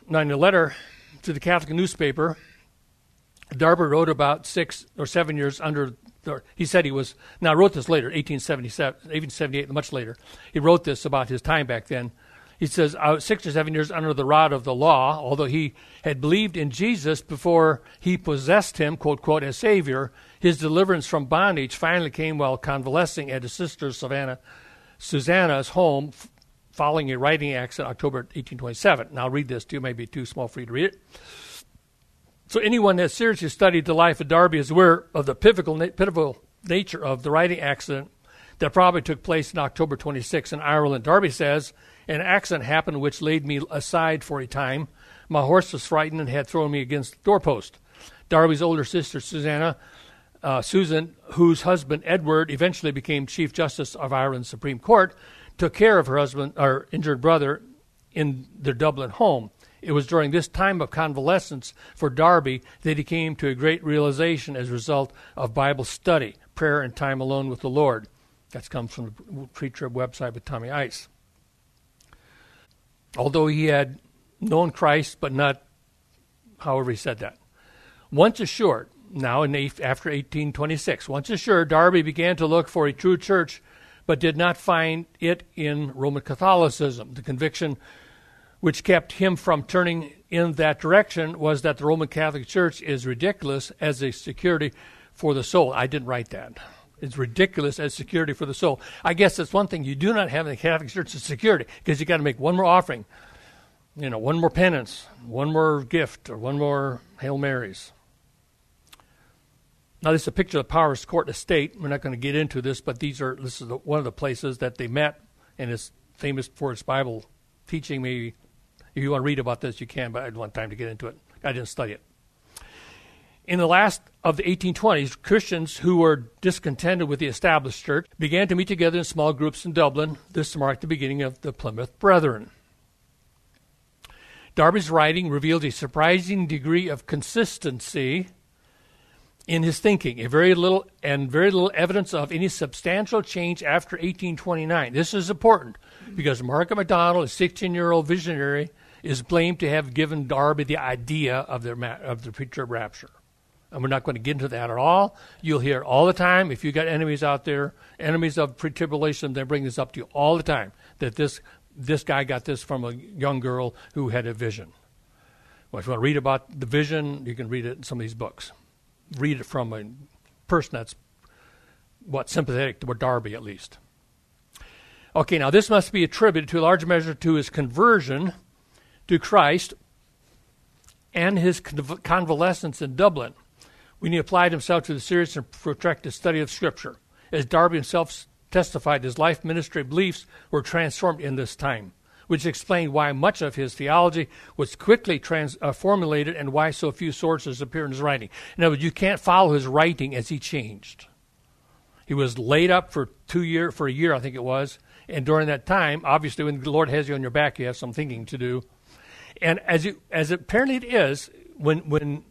Now, in a letter to the Catholic newspaper, Darby wrote about 6 or 7 years under. He said he was. Now, I wrote this later, 1878, much later. He wrote this about his time back then. He says, I was 6 or 7 years under the rod of the law, although he had believed in Jesus before he possessed him, quote, quote, as Savior. His deliverance from bondage finally came while convalescing at his sister Susanna's home following a riding accident October 1827. Now, I'll read this to you. It may be too small for you to read it. So anyone that seriously studied the life of Darby is aware of the pivotal nature of the riding accident that probably took place in October 26 in Ireland. Darby says, an accident happened which laid me aside for a time. My horse was frightened and had thrown me against the doorpost. Darby's older sister, Susan, whose husband, Edward, eventually became Chief Justice of Ireland's Supreme Court, took care of her husband, or injured brother, in their Dublin home. It was during this time of convalescence for Darby that he came to a great realization as a result of Bible study, prayer, and time alone with the Lord. That comes from the Pre-Trib website with Tommy Ice. Although he had known Christ, but not however he said that. Once assured, after 1826, once assured, Darby began to look for a true church, but did not find it in Roman Catholicism. The conviction which kept him from turning in that direction was that the Roman Catholic Church is ridiculous as a security for the soul. I didn't write that. It's ridiculous as security for the soul. I guess that's one thing you do not have in the Catholic Church is security, because you got to make one more offering, one more penance, one more gift, or one more Hail Marys. Now, this is a picture of the Powers Court estate. We're not going to get into this, but this is one of the places that they met, and it's famous for its Bible teaching. Maybe if you want to read about this, you can, but I don't want time to get into it. I didn't study it. In the last of the 1820s, Christians who were discontented with the established church began to meet together in small groups in Dublin. This marked the beginning of the Plymouth Brethren. Darby's writing revealed a surprising degree of consistency in his thinking, very little evidence of any substantial change after 1829. This is important because Margaret MacDonald, a 16-year-old visionary, is blamed to have given Darby the idea of the pre-trib rapture. And we're not going to get into that at all. You'll hear all the time, if you got enemies out there, enemies of pre-tribulation, they bring this up to you all the time, that this guy got this from a young girl who had a vision. Well, if you want to read about the vision, you can read it in some of these books. Read it from a person that's, sympathetic to Darby at least. Okay, now this must be attributed to a large measure to his conversion to Christ and his convalescence in Dublin, when he applied himself to the serious and protracted study of Scripture. As Darby himself testified, his life, ministry, beliefs were transformed in this time, which explained why much of his theology was quickly formulated and why so few sources appear in his writing. In other words, you can't follow his writing as he changed. He was laid up for a year, I think it was, and during that time, obviously, when the Lord has you on your back, you have some thinking to do. And as apparently it is, when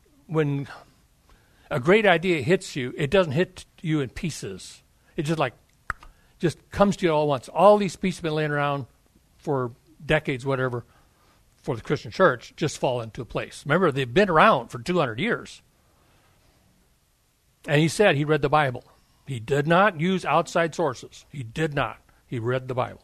a great idea hits you, it doesn't hit you in pieces. It just comes to you all at once. All these pieces have been laying around for decades, whatever, for the Christian church, just fall into place. Remember, they've been around for 200 years. And he said he read the Bible. He did not use outside sources. He did not. He read the Bible.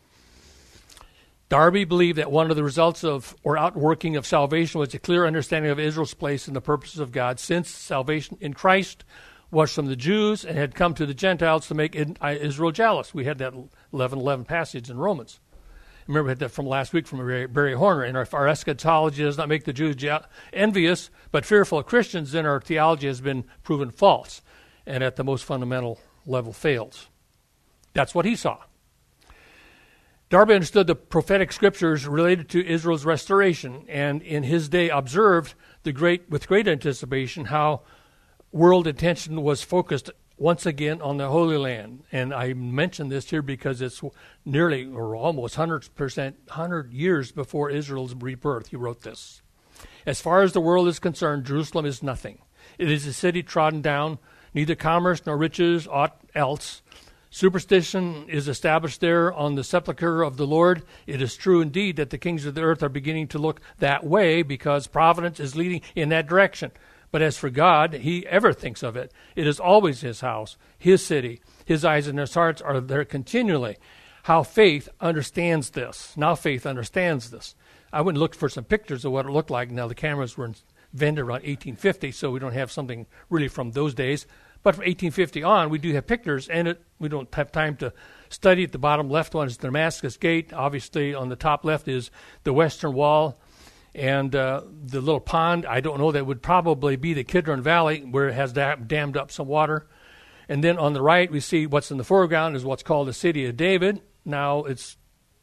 Darby believed that one of the results of or outworking of salvation was a clear understanding of Israel's place in the purposes of God, since salvation in Christ was from the Jews and had come to the Gentiles to make Israel jealous. We had that 11:11 passage in Romans. Remember, we had that from last week from Barry Horner. And our eschatology does not make the Jews envious, but fearful of Christians, then our theology has been proven false and at the most fundamental level fails. That's what he saw. Darby understood the prophetic scriptures related to Israel's restoration, and in his day observed with great anticipation how world attention was focused once again on the Holy Land. And I mention this here because it's nearly or almost 100 years before Israel's rebirth. He wrote this. As far as the world is concerned, Jerusalem is nothing. It is a city trodden down, neither commerce nor riches, aught else. Superstition is established there on the sepulchre of the Lord. It is true indeed that the kings of the earth are beginning to look that way because providence is leading in that direction. But as for God, he ever thinks of it. It is always his house, his city. His eyes and his hearts are there continually. How faith understands this. Now faith understands this. I went and looked for some pictures of what it looked like. Now the cameras were invented around 1850, so we don't have something really from those days. But from 1850 on, we do have pictures, and we don't have time to study it. The bottom left one is the Damascus Gate. Obviously, on the top left is the Western Wall. And the little pond, I don't know, that would probably be the Kidron Valley, where it has dammed up some water. And then on the right, we see what's in the foreground is what's called the City of David. Now it's,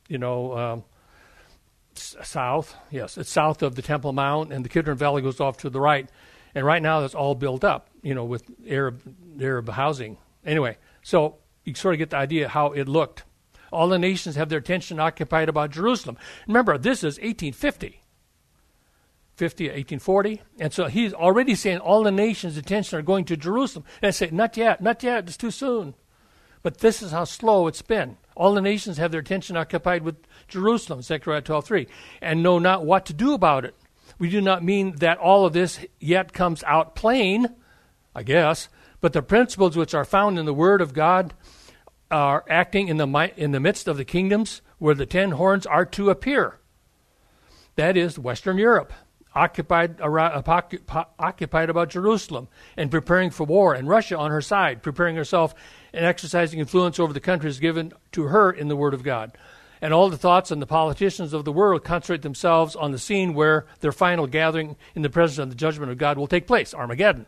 south. Yes, it's south of the Temple Mount, and the Kidron Valley goes off to the right. And right now, that's all built up, with Arab housing. Anyway, so you sort of get the idea how it looked. All the nations have their attention occupied about Jerusalem. Remember, this is 1840. And so he's already saying all the nations' attention are going to Jerusalem. And I say, not yet, it's too soon. But this is how slow it's been. All the nations have their attention occupied with Jerusalem, Zechariah 12:3, and know not what to do about it. We do not mean that all of this yet comes out plain, I guess, but the principles which are found in the Word of God are acting in the midst of the kingdoms where the 10 horns are to appear. That is Western Europe, occupied about Jerusalem and preparing for war, and Russia on her side, preparing herself and exercising influence over the countries given to her in the Word of God. And all the thoughts and the politicians of the world concentrate themselves on the scene where their final gathering in the presence of the judgment of God will take place, Armageddon.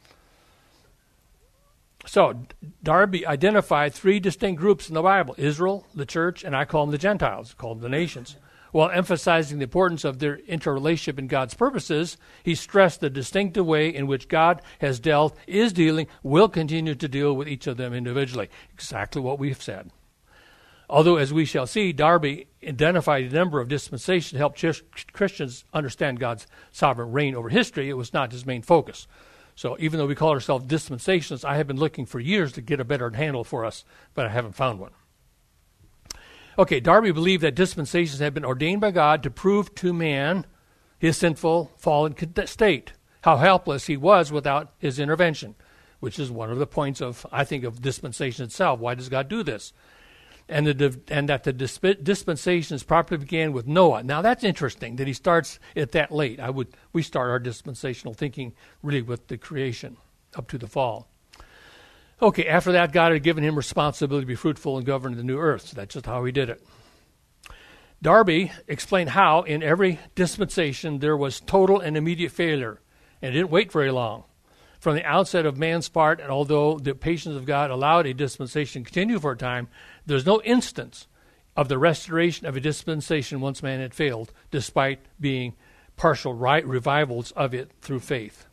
So Darby identified 3 distinct groups in the Bible: Israel, the church, and I call them the Gentiles, call them the nations. While emphasizing the importance of their interrelationship in God's purposes, he stressed the distinctive way in which God has dealt, is dealing, will continue to deal with each of them individually. Exactly what we've said. Although, as we shall see, Darby identified a number of dispensations to help Christians understand God's sovereign reign over history, it was not his main focus. So even though we call ourselves dispensations, I have been looking for years to get a better handle for us, but I haven't found one. Okay, Darby believed that dispensations had been ordained by God to prove to man his sinful, fallen state, how helpless he was without his intervention, which is one of the points of, I think, of dispensation itself. Why does God do this? And that the dispensations properly began with Noah. Now that's interesting that he starts it that late. We start our dispensational thinking really with the creation up to the fall. Okay, after that, God had given him responsibility to be fruitful and govern the new earth. So that's just how he did it. Darby explained how in every dispensation there was total and immediate failure, and it didn't wait very long. From the outset of man's part, and although the patience of God allowed a dispensation to continue for a time, there's no instance of the restoration of a dispensation once man had failed, despite being partial revivals of it through faith.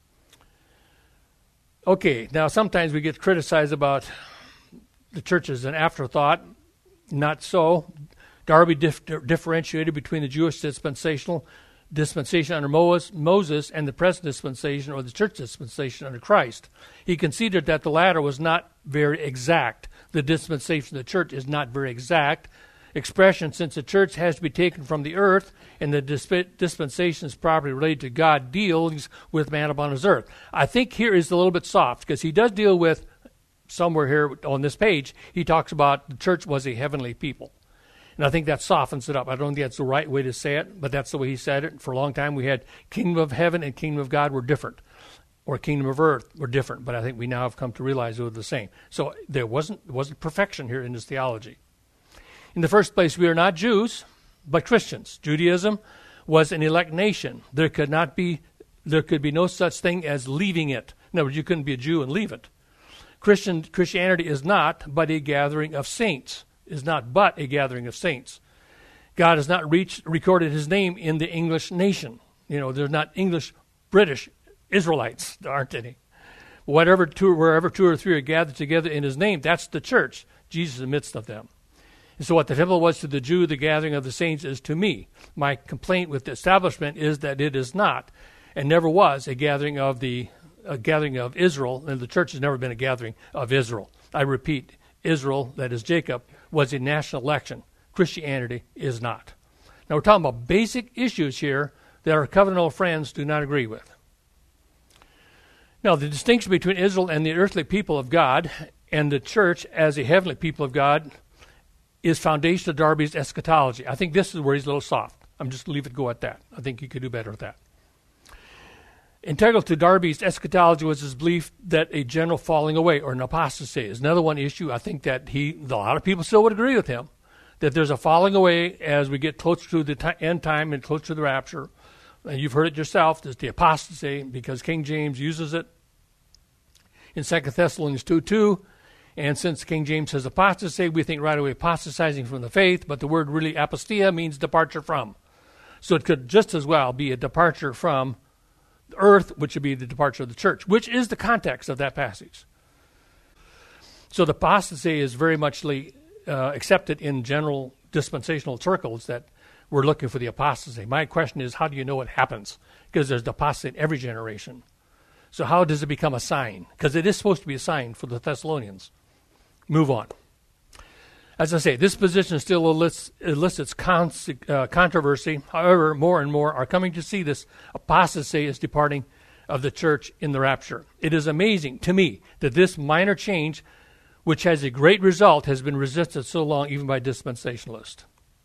Okay, now sometimes we get criticized about the church as an afterthought. Not so. Darby differentiated between the Jewish dispensation under Moses and the present dispensation, or the church dispensation under Christ. He conceded that the latter was not very exact. The dispensation of the church is not very exact expression, since the church has to be taken from the earth, and the dispensation is properly related to God deals with man upon his earth. I think here is a little bit soft, because he does deal with, somewhere here on this page, he talks about the church was a heavenly people. And I think that softens it up. I don't think that's the right way to say it, but that's the way he said it. For a long time we had kingdom of heaven and kingdom of God were different, or kingdom of earth were different, but I think we now have come to realize they were the same. So there wasn't perfection here in this theology. In the first place, we are not Jews, but Christians. Judaism was an elect nation. There could be no such thing as leaving it. In other words, you couldn't be a Jew and leave it. Christianity is not but a gathering of saints. God has not recorded his name in the English nation. There's not English, British, Israelites. There aren't any. Wherever two or three are gathered together in his name, that's the church. Jesus in the midst of them. And so what the temple was to the Jew, the gathering of the saints is to me. My complaint with the establishment is that it is not, and never was, a gathering of Israel, and the church has never been a gathering of Israel. I repeat, Israel, that is Jacob, was a national election. Christianity is not. Now we're talking about basic issues here that our covenantal friends do not agree with. Now the distinction between Israel and the earthly people of God and the church as a heavenly people of God is foundation of Darby's eschatology. I think this is where he's a little soft. I'm just going to leave it go at that. I think you could do better with that. Integral to Darby's eschatology was his belief that a general falling away or an apostasy is another one issue. I think that a lot of people still would agree with him, that there's a falling away as we get closer to the end time and closer to the rapture. And you've heard it yourself, there's the apostasy, because King James uses it in 2 Thessalonians 2:2. And since King James says apostasy, we think right away apostatizing from the faith, but the word really apostia means departure from. So it could just as well be a departure from the earth, which would be the departure of the church, which is the context of that passage. So the apostasy is very much accepted in general dispensational circles that we're looking for the apostasy. My question is, how do you know it happens? Because there's the apostasy in every generation. So how does it become a sign? Because it is supposed to be a sign for the Thessalonians. Move on. As I say, this position still elicits controversy. However, more and more are coming to see this apostasy as departing of the church in the rapture. It is amazing to me that this minor change, which has a great result, has been resisted so long even by dispensationalists.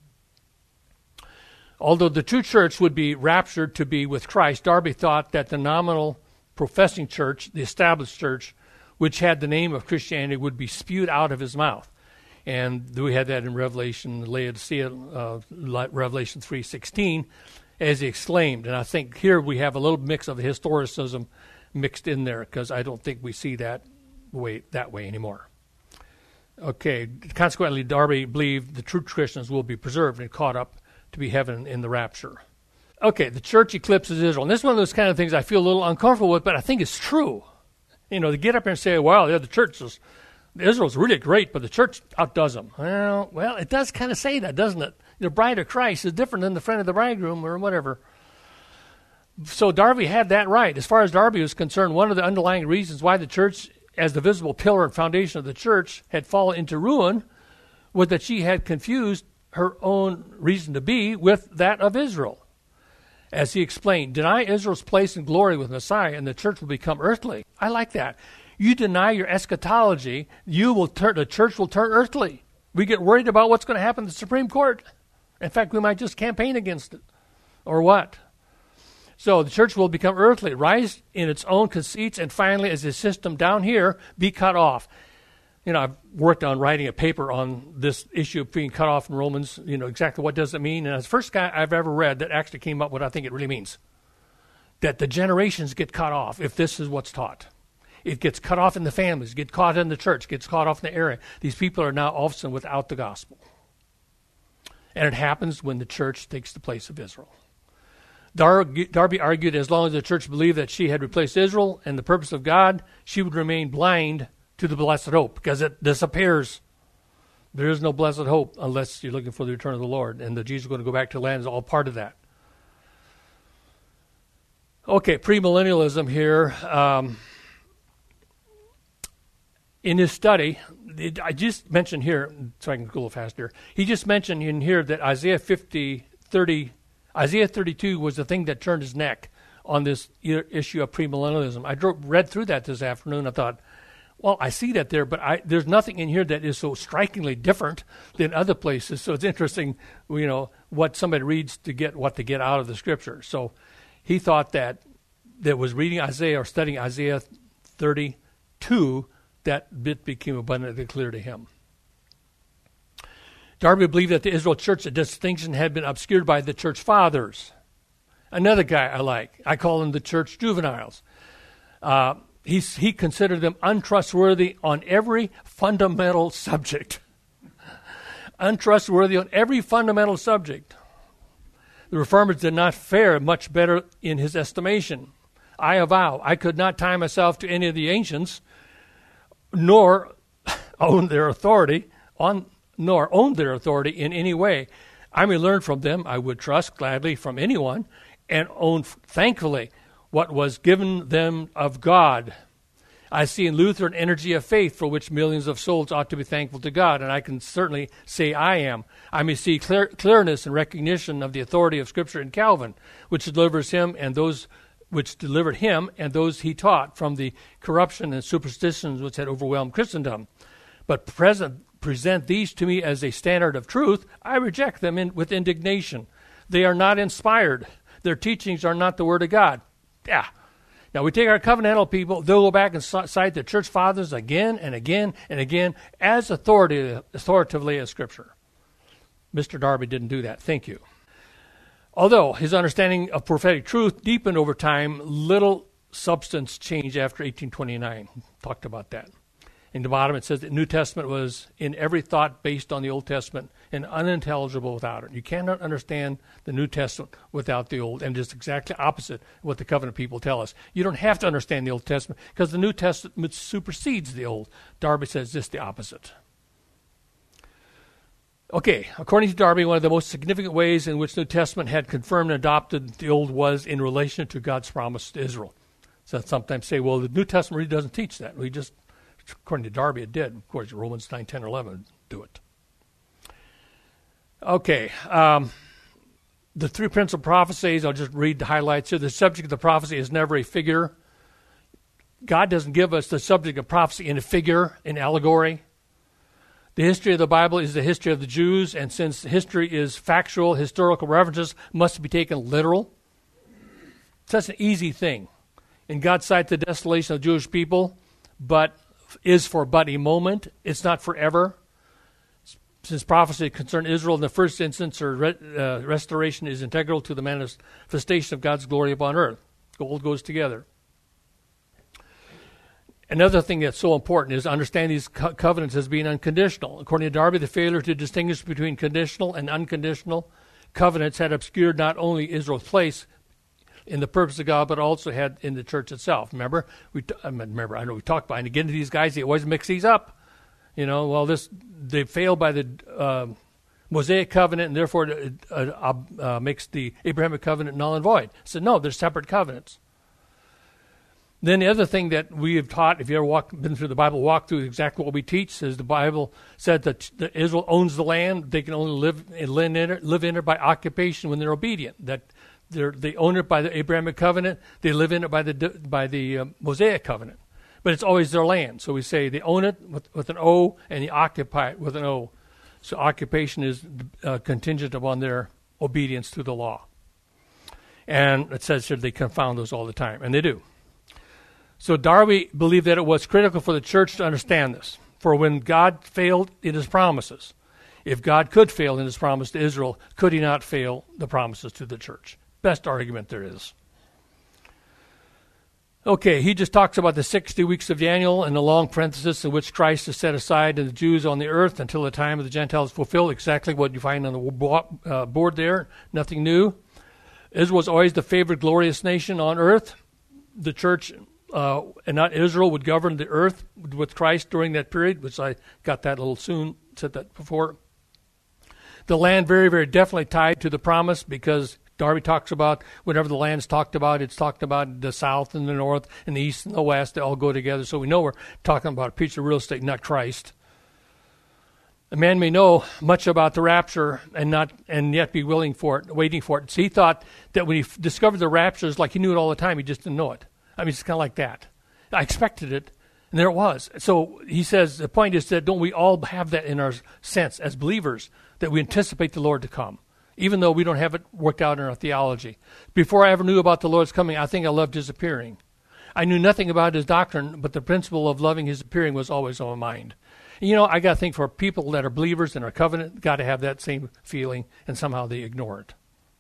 Although the true church would be raptured to be with Christ, Darby thought that the nominal professing church, the established church, which had the name of Christianity, would be spewed out of his mouth. And we had that in Revelation, Laodicea, Revelation 3:16, as he exclaimed. And I think here we have a little mix of historicism mixed in there, because I don't think we see that way anymore. Okay, consequently, Darby believed the true Christians will be preserved and caught up to be heaven in the rapture. Okay, the church eclipses Israel. And this is one of those kind of things I feel a little uncomfortable with, but I think it's true. You know, to get up here and say, well, yeah, the church is, Israel's really great, but the church outdoes them. Well, it does kind of say that, doesn't it? The bride of Christ is different than the friend of the bridegroom or whatever. So Darby had that right. As far as Darby was concerned, one of the underlying reasons why the church, as the visible pillar and foundation of the church, had fallen into ruin was that she had confused her own reason to be with that of Israel. As he explained, deny Israel's place in glory with Messiah, and the church will become earthly. I like that. You deny your eschatology, the church will turn earthly. We get worried about what's going to happen in the Supreme Court. In fact, we might just campaign against it. Or what? So the church will become earthly, rise in its own conceits, and finally, as a system down here, be cut off. You know, I've worked on writing a paper on this issue of being cut off in Romans, exactly what does it mean. And as the first guy I've ever read that actually came up with what I think it really means. That the generations get cut off if this is what's taught. It gets cut off in the families, gets caught in the church, gets caught off in the area. These people are now all of a sudden without the gospel. And it happens when the church takes the place of Israel. Darby argued as long as the church believed that she had replaced Israel and the purpose of God, she would remain blind to the blessed hope, because it disappears. There is no blessed hope unless you're looking for the return of the Lord, and that Jesus is going to go back to the land is all part of that. Okay, premillennialism here. In his study, I just mentioned here, so I can go a little faster, he just mentioned in here that Isaiah 32 was the thing that turned his neck on this issue of premillennialism. I read through that this afternoon. I thought, well, I see that there, but there's nothing in here that is so strikingly different than other places. So it's interesting, what somebody reads to get what to get out of the scripture. So he thought that was reading Isaiah or studying Isaiah 32, that bit became abundantly clear to him. Darby believed that the Israel church, the distinction had been obscured by the church fathers. Another guy I like, I call them the church juveniles. He considered them untrustworthy on every fundamental subject. Untrustworthy on every fundamental subject. The reformers did not fare much better in his estimation. I avow, I could not tie myself to any of the ancients, nor own their authority in any way. I may learn from them, I would trust gladly from anyone, and own thankfully what was given them of God. I see in Luther an energy of faith for which millions of souls ought to be thankful to God, and I can certainly say I am. I may see clearness and recognition of the authority of Scripture in Calvin, which delivers him and those which delivered him and those he taught from the corruption and superstitions which had overwhelmed Christendom. But present these to me as a standard of truth, I reject them with indignation. They are not inspired. Their teachings are not the Word of God. Yeah. Now, we take our covenantal people, they'll go back and cite the church fathers again and again and again as authoritatively as Scripture. Mr. Darby didn't do that. Thank you. Although his understanding of prophetic truth deepened over time, little substance changed after 1829. Talked about that. In the bottom, it says the New Testament was in every thought based on the Old Testament and unintelligible without it. You cannot understand the New Testament without the Old, and just exactly opposite of what the covenant people tell us. You don't have to understand the Old Testament because the New Testament supersedes the Old. Darby says just the opposite. Okay, according to Darby, one of the most significant ways in which the New Testament had confirmed and adopted the Old was in relation to God's promise to Israel. So sometimes say, well, the New Testament really doesn't teach that. According to Darby, it did. Of course, Romans 9, 10, or 11 do it. Okay. The three principal prophecies, I'll just read the highlights here. The subject of the prophecy is never a figure. God doesn't give us the subject of prophecy in a figure, in allegory. The history of the Bible is the history of the Jews, and since history is factual, historical references must be taken literal. Such an easy thing. In God's sight, the desolation of the Jewish people, is for but a moment. It's not forever. Since prophecy concerned Israel in the first instance, or restoration is integral to the manifestation of God's glory upon earth. Gold goes together. Another thing that's so important is to understand these covenants as being unconditional. According to Darby, the failure to distinguish between conditional and unconditional covenants had obscured not only Israel's place in the purpose of God, but also had in the church itself. I know we talked about it. And again, to these guys, they always mix these up. They failed by the Mosaic covenant, and therefore it makes the Abrahamic covenant null and void. So no, they're separate covenants. Then the other thing that we have taught, if you ever been through the Bible, walk through exactly what we teach, is the Bible said that Israel owns the land. They can only live in it by occupation when they're obedient. That they own it by the Abrahamic covenant. They live in it by the Mosaic covenant. But it's always their land. So we say they own it with an O, and they occupy it with an O. So occupation is contingent upon their obedience to the law. And it says here they confound those all the time, and they do. So Darby believed that it was critical for the church to understand this. For when God failed in his promises, if God could fail in his promise to Israel, could he not fail the promises to the church? Best argument there is. Okay, he just talks about the 60 weeks of Daniel and the long parenthesis in which Christ is set aside and the Jews on the earth until the time of the Gentiles fulfilled. Exactly what you find on the board there. Nothing new. Israel was always the favored, glorious nation on earth. The church and not Israel would govern the earth with Christ during that period, which I got that a little soon, said that before. The land very, very definitely tied to the promise, because Darby talks about whenever the land's talked about, it's talked about the south and the north and the east and the west. They all go together. So we know we're talking about a piece of real estate, not Christ. A man may know much about the rapture and yet be waiting for it. So he thought that when he discovered the rapture, it's like he knew it all the time. He just didn't know it. I mean, it's kind of like that. I expected it, and there it was. So he says the point is that don't we all have that in our sense as believers, that we anticipate the Lord to come, even though we don't have it worked out in our theology. Before I ever knew about the Lord's coming, I think I loved his appearing. I knew nothing about his doctrine, but the principle of loving his appearing was always on my mind. And, I got to think for people that are believers in our covenant, got to have that same feeling, and somehow they ignore it.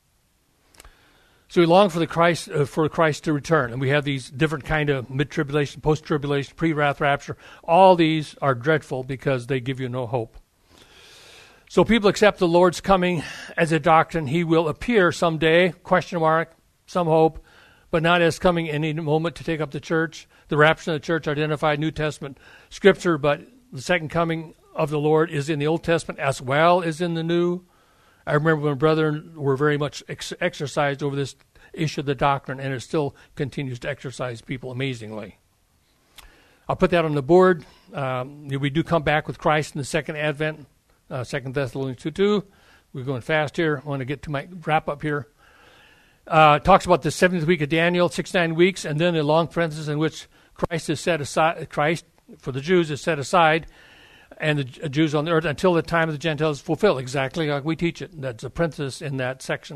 So we long for Christ to return, and we have these different kind of mid-tribulation, post-tribulation, pre-wrath rapture. All these are dreadful because they give you no hope. So people accept the Lord's coming as a doctrine. He will appear someday, ? Some hope, but not as coming any moment to take up the church. The rapture of the church identified New Testament scripture, but the second coming of the Lord is in the Old Testament as well as in the New. I remember when brethren were very much exercised over this issue of the doctrine, and it still continues to exercise people amazingly. I'll put that on the board. We do come back with Christ in the second advent, 2 Thessalonians 2:2. We're going fast here. I want to get to my wrap up here. Talks about the 70th week of Daniel, 69 weeks, and then the long parenthesis in which Christ is set aside. Christ for the Jews is set aside, and the Jews on the earth until the time of the Gentiles is fulfilled. Exactly like we teach it. That's a parenthesis in that section.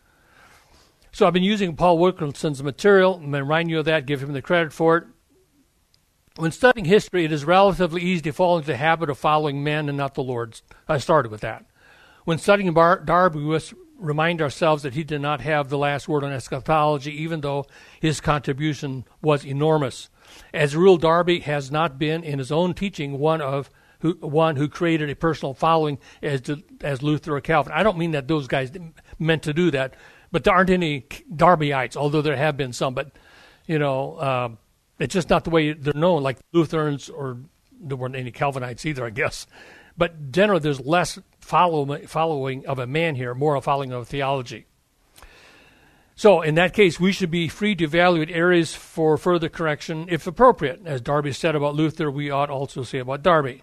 So I've been using Paul Wilkerson's material. I'm going to remind you of that. Give him the credit for it. When studying history, it is relatively easy to fall into the habit of following men and not the Lord. I started with that. When studying Darby, we must remind ourselves that he did not have the last word on eschatology, even though his contribution was enormous. As a rule, Darby has not been, in his own teaching, one who created a personal following as Luther or Calvin. I don't mean that those guys meant to do that, but there aren't any Darbyites, although there have been some. But, it's just not the way they're known, like Lutherans, or there weren't any Calvinites either, I guess. But generally, there's less following of a man here, more a following of theology. So in that case, we should be free to evaluate areas for further correction if appropriate. As Darby said about Luther, we ought also say about Darby.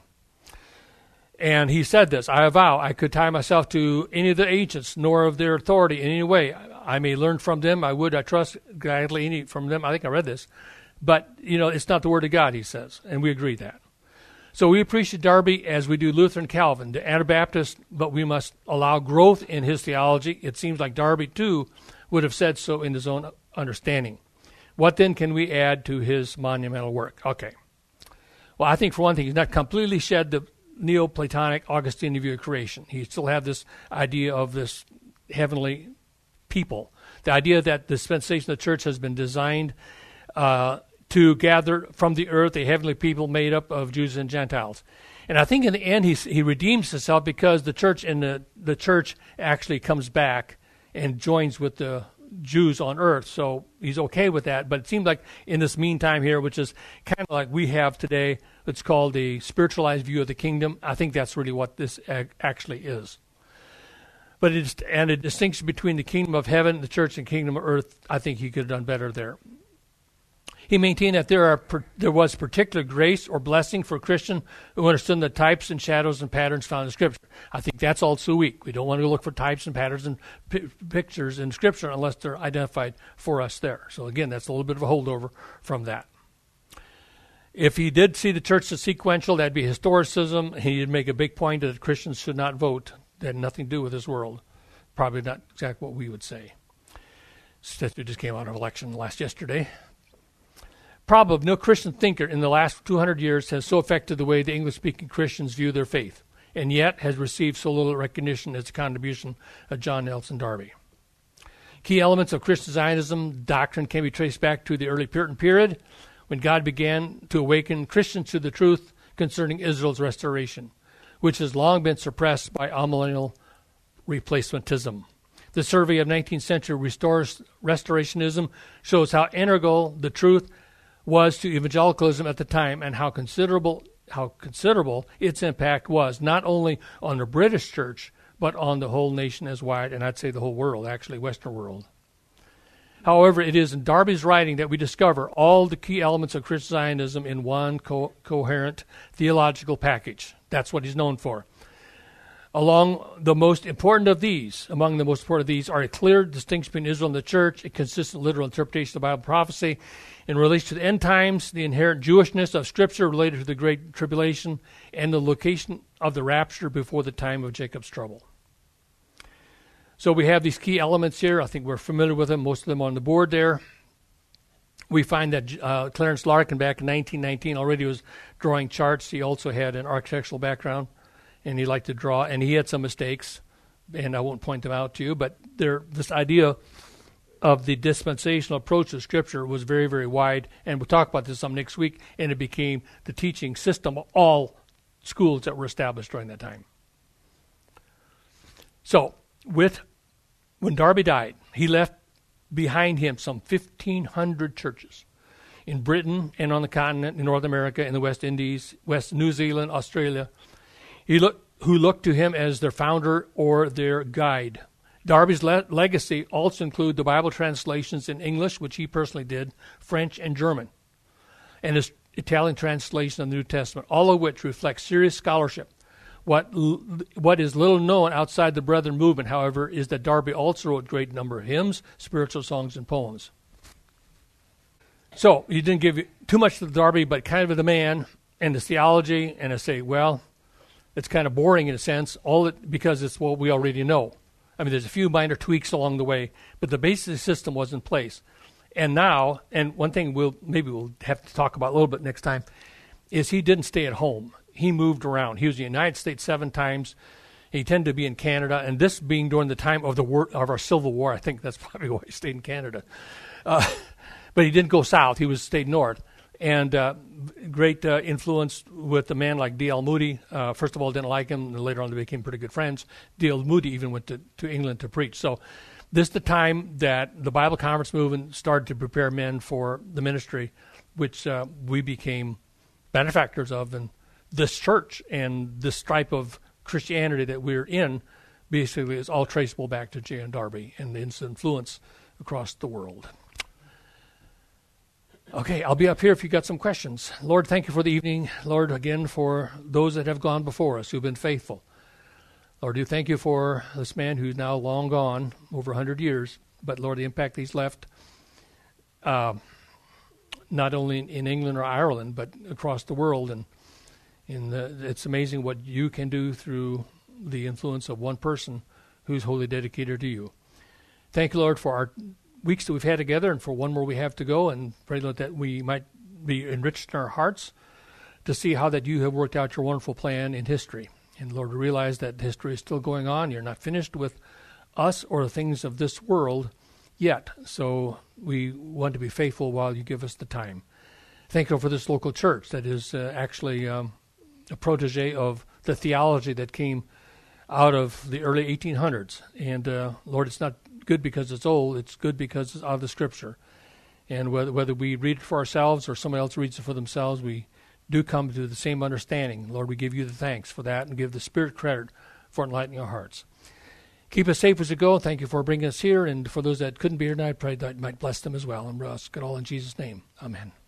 And he said this, I avow I could tie myself to any of the ancients, nor of their authority in any way. I may learn from them. I trust gladly any from them. I think I read this. But, it's not the word of God, he says, and we agree that. So we appreciate Darby as we do Luther and Calvin, the Anabaptist, but we must allow growth in his theology. It seems like Darby, too, would have said so in his own understanding. What then can we add to his monumental work? Okay. Well, I think for one thing, he's not completely shed the Neoplatonic Augustinian view of creation. He still have this idea of this heavenly people. The idea that the dispensation of the church has been designed to gather from the earth a heavenly people made up of Jews and Gentiles. And I think in the end he redeems himself because the church actually comes back and joins with the Jews on earth. So he's okay with that. But it seems like in this meantime here, which is kind of like we have today, it's called the spiritualized view of the kingdom. I think that's really what this actually is. But a distinction between the kingdom of heaven, the church, and kingdom of earth, I think he could have done better there. He maintained that there was particular grace or blessing for a Christian who understood the types and shadows and patterns found in Scripture. I think that's also weak. We don't want to look for types and patterns and pictures in Scripture unless they're identified for us there. So again, that's a little bit of a holdover from that. If he did see the church as sequential, that'd be historicism. He'd make a big point that Christians should not vote. That had nothing to do with this world. Probably not exactly what we would say. Since we just came out of election yesterday. Probably no Christian thinker in the last 200 years has so affected the way the English-speaking Christians view their faith, and yet has received so little recognition as the contribution of John Nelson Darby. Key elements of Christian Zionism doctrine can be traced back to the early Puritan period, when God began to awaken Christians to the truth concerning Israel's restoration, which has long been suppressed by amillennial replacementism. The survey of 19th century restorationism shows how integral the truth was to evangelicalism at the time, and how considerable its impact was, not only on the British church, but on the whole nation as wide, and I'd say the whole world, actually, Western world. However, it is in Darby's writing that we discover all the key elements of Christian Zionism in one coherent theological package. That's what he's known for. Among the most important of these are a clear distinction between Israel and the church, a consistent literal interpretation of Bible prophecy in relation to the end times, the inherent Jewishness of Scripture related to the Great Tribulation, and the location of the rapture before the time of Jacob's trouble. So we have these key elements here. I think we're familiar with them, most of them on the board there. We find that Clarence Larkin back in 1919 already was drawing charts. He also had an architectural background, and he liked to draw, and he had some mistakes, and I won't point them out to you, but this idea of the dispensational approach to Scripture was very, very wide, and we'll talk about this some next week, and it became the teaching system of all schools that were established during that time. So, when Darby died, he left behind him some 1,500 churches in Britain and on the continent, in North America, in the West Indies, West New Zealand, Australia, who looked to him as their founder or their guide. Darby's legacy also include the Bible translations in English, which he personally did, French and German. And Italian translation of the New Testament, all of which reflect serious scholarship. What is little known outside the Brethren movement, however, is that Darby also wrote a great number of hymns, spiritual songs, and poems. So, you didn't give too much to Darby, but kind of the man and his theology, and I say, well, it's kind of boring in a sense, because it's what we already know. I mean, there's a few minor tweaks along the way, but the basic system was in place. And now, and one thing we'll have to talk about a little bit next time, is he didn't stay at home. He moved around. He was in the United States 7 times. He tended to be in Canada, and this being during the time of our Civil War, I think that's probably why he stayed in Canada. But he didn't go south. He stayed north. And great influence with a man like D.L. Moody. First of all, didn't like him, and later on they became pretty good friends. D.L. Moody even went to England to preach. So this is the time that the Bible Conference movement started to prepare men for the ministry, which we became benefactors of. And this church and this stripe of Christianity that we're in basically is all traceable back to J.N. Darby and its influence across the world. Okay, I'll be up here if you've got some questions. Lord, thank you for the evening. Lord, again, for those that have gone before us who've been faithful. Lord, do thank you for this man who's now long gone, over 100 years. But, Lord, the impact he's left, not only in England or Ireland, but across the world. And it's amazing what you can do through the influence of one person who's wholly dedicated to you. Thank you, Lord, for our weeks that we've had together and for one more we have to go, and pray, Lord, that we might be enriched in our hearts to see how that you have worked out your wonderful plan in history. And Lord, we realize that history is still going on. You're not finished with us or the things of this world yet. So we want to be faithful while you give us the time. Thank you for this local church that is actually a protege of the theology that came out of the early 1800s. And Lord, it's not good because it's old. It's good because it's out of the Scripture. And whether we read it for ourselves or somebody else reads it for themselves, we do come to the same understanding. Lord, we give you the thanks for that and give the Spirit credit for enlightening our hearts. Keep us safe as we go. Thank you for bringing us here. And for those that couldn't be here tonight, I pray that you might bless them as well. And we ask it all in Jesus' name. Amen.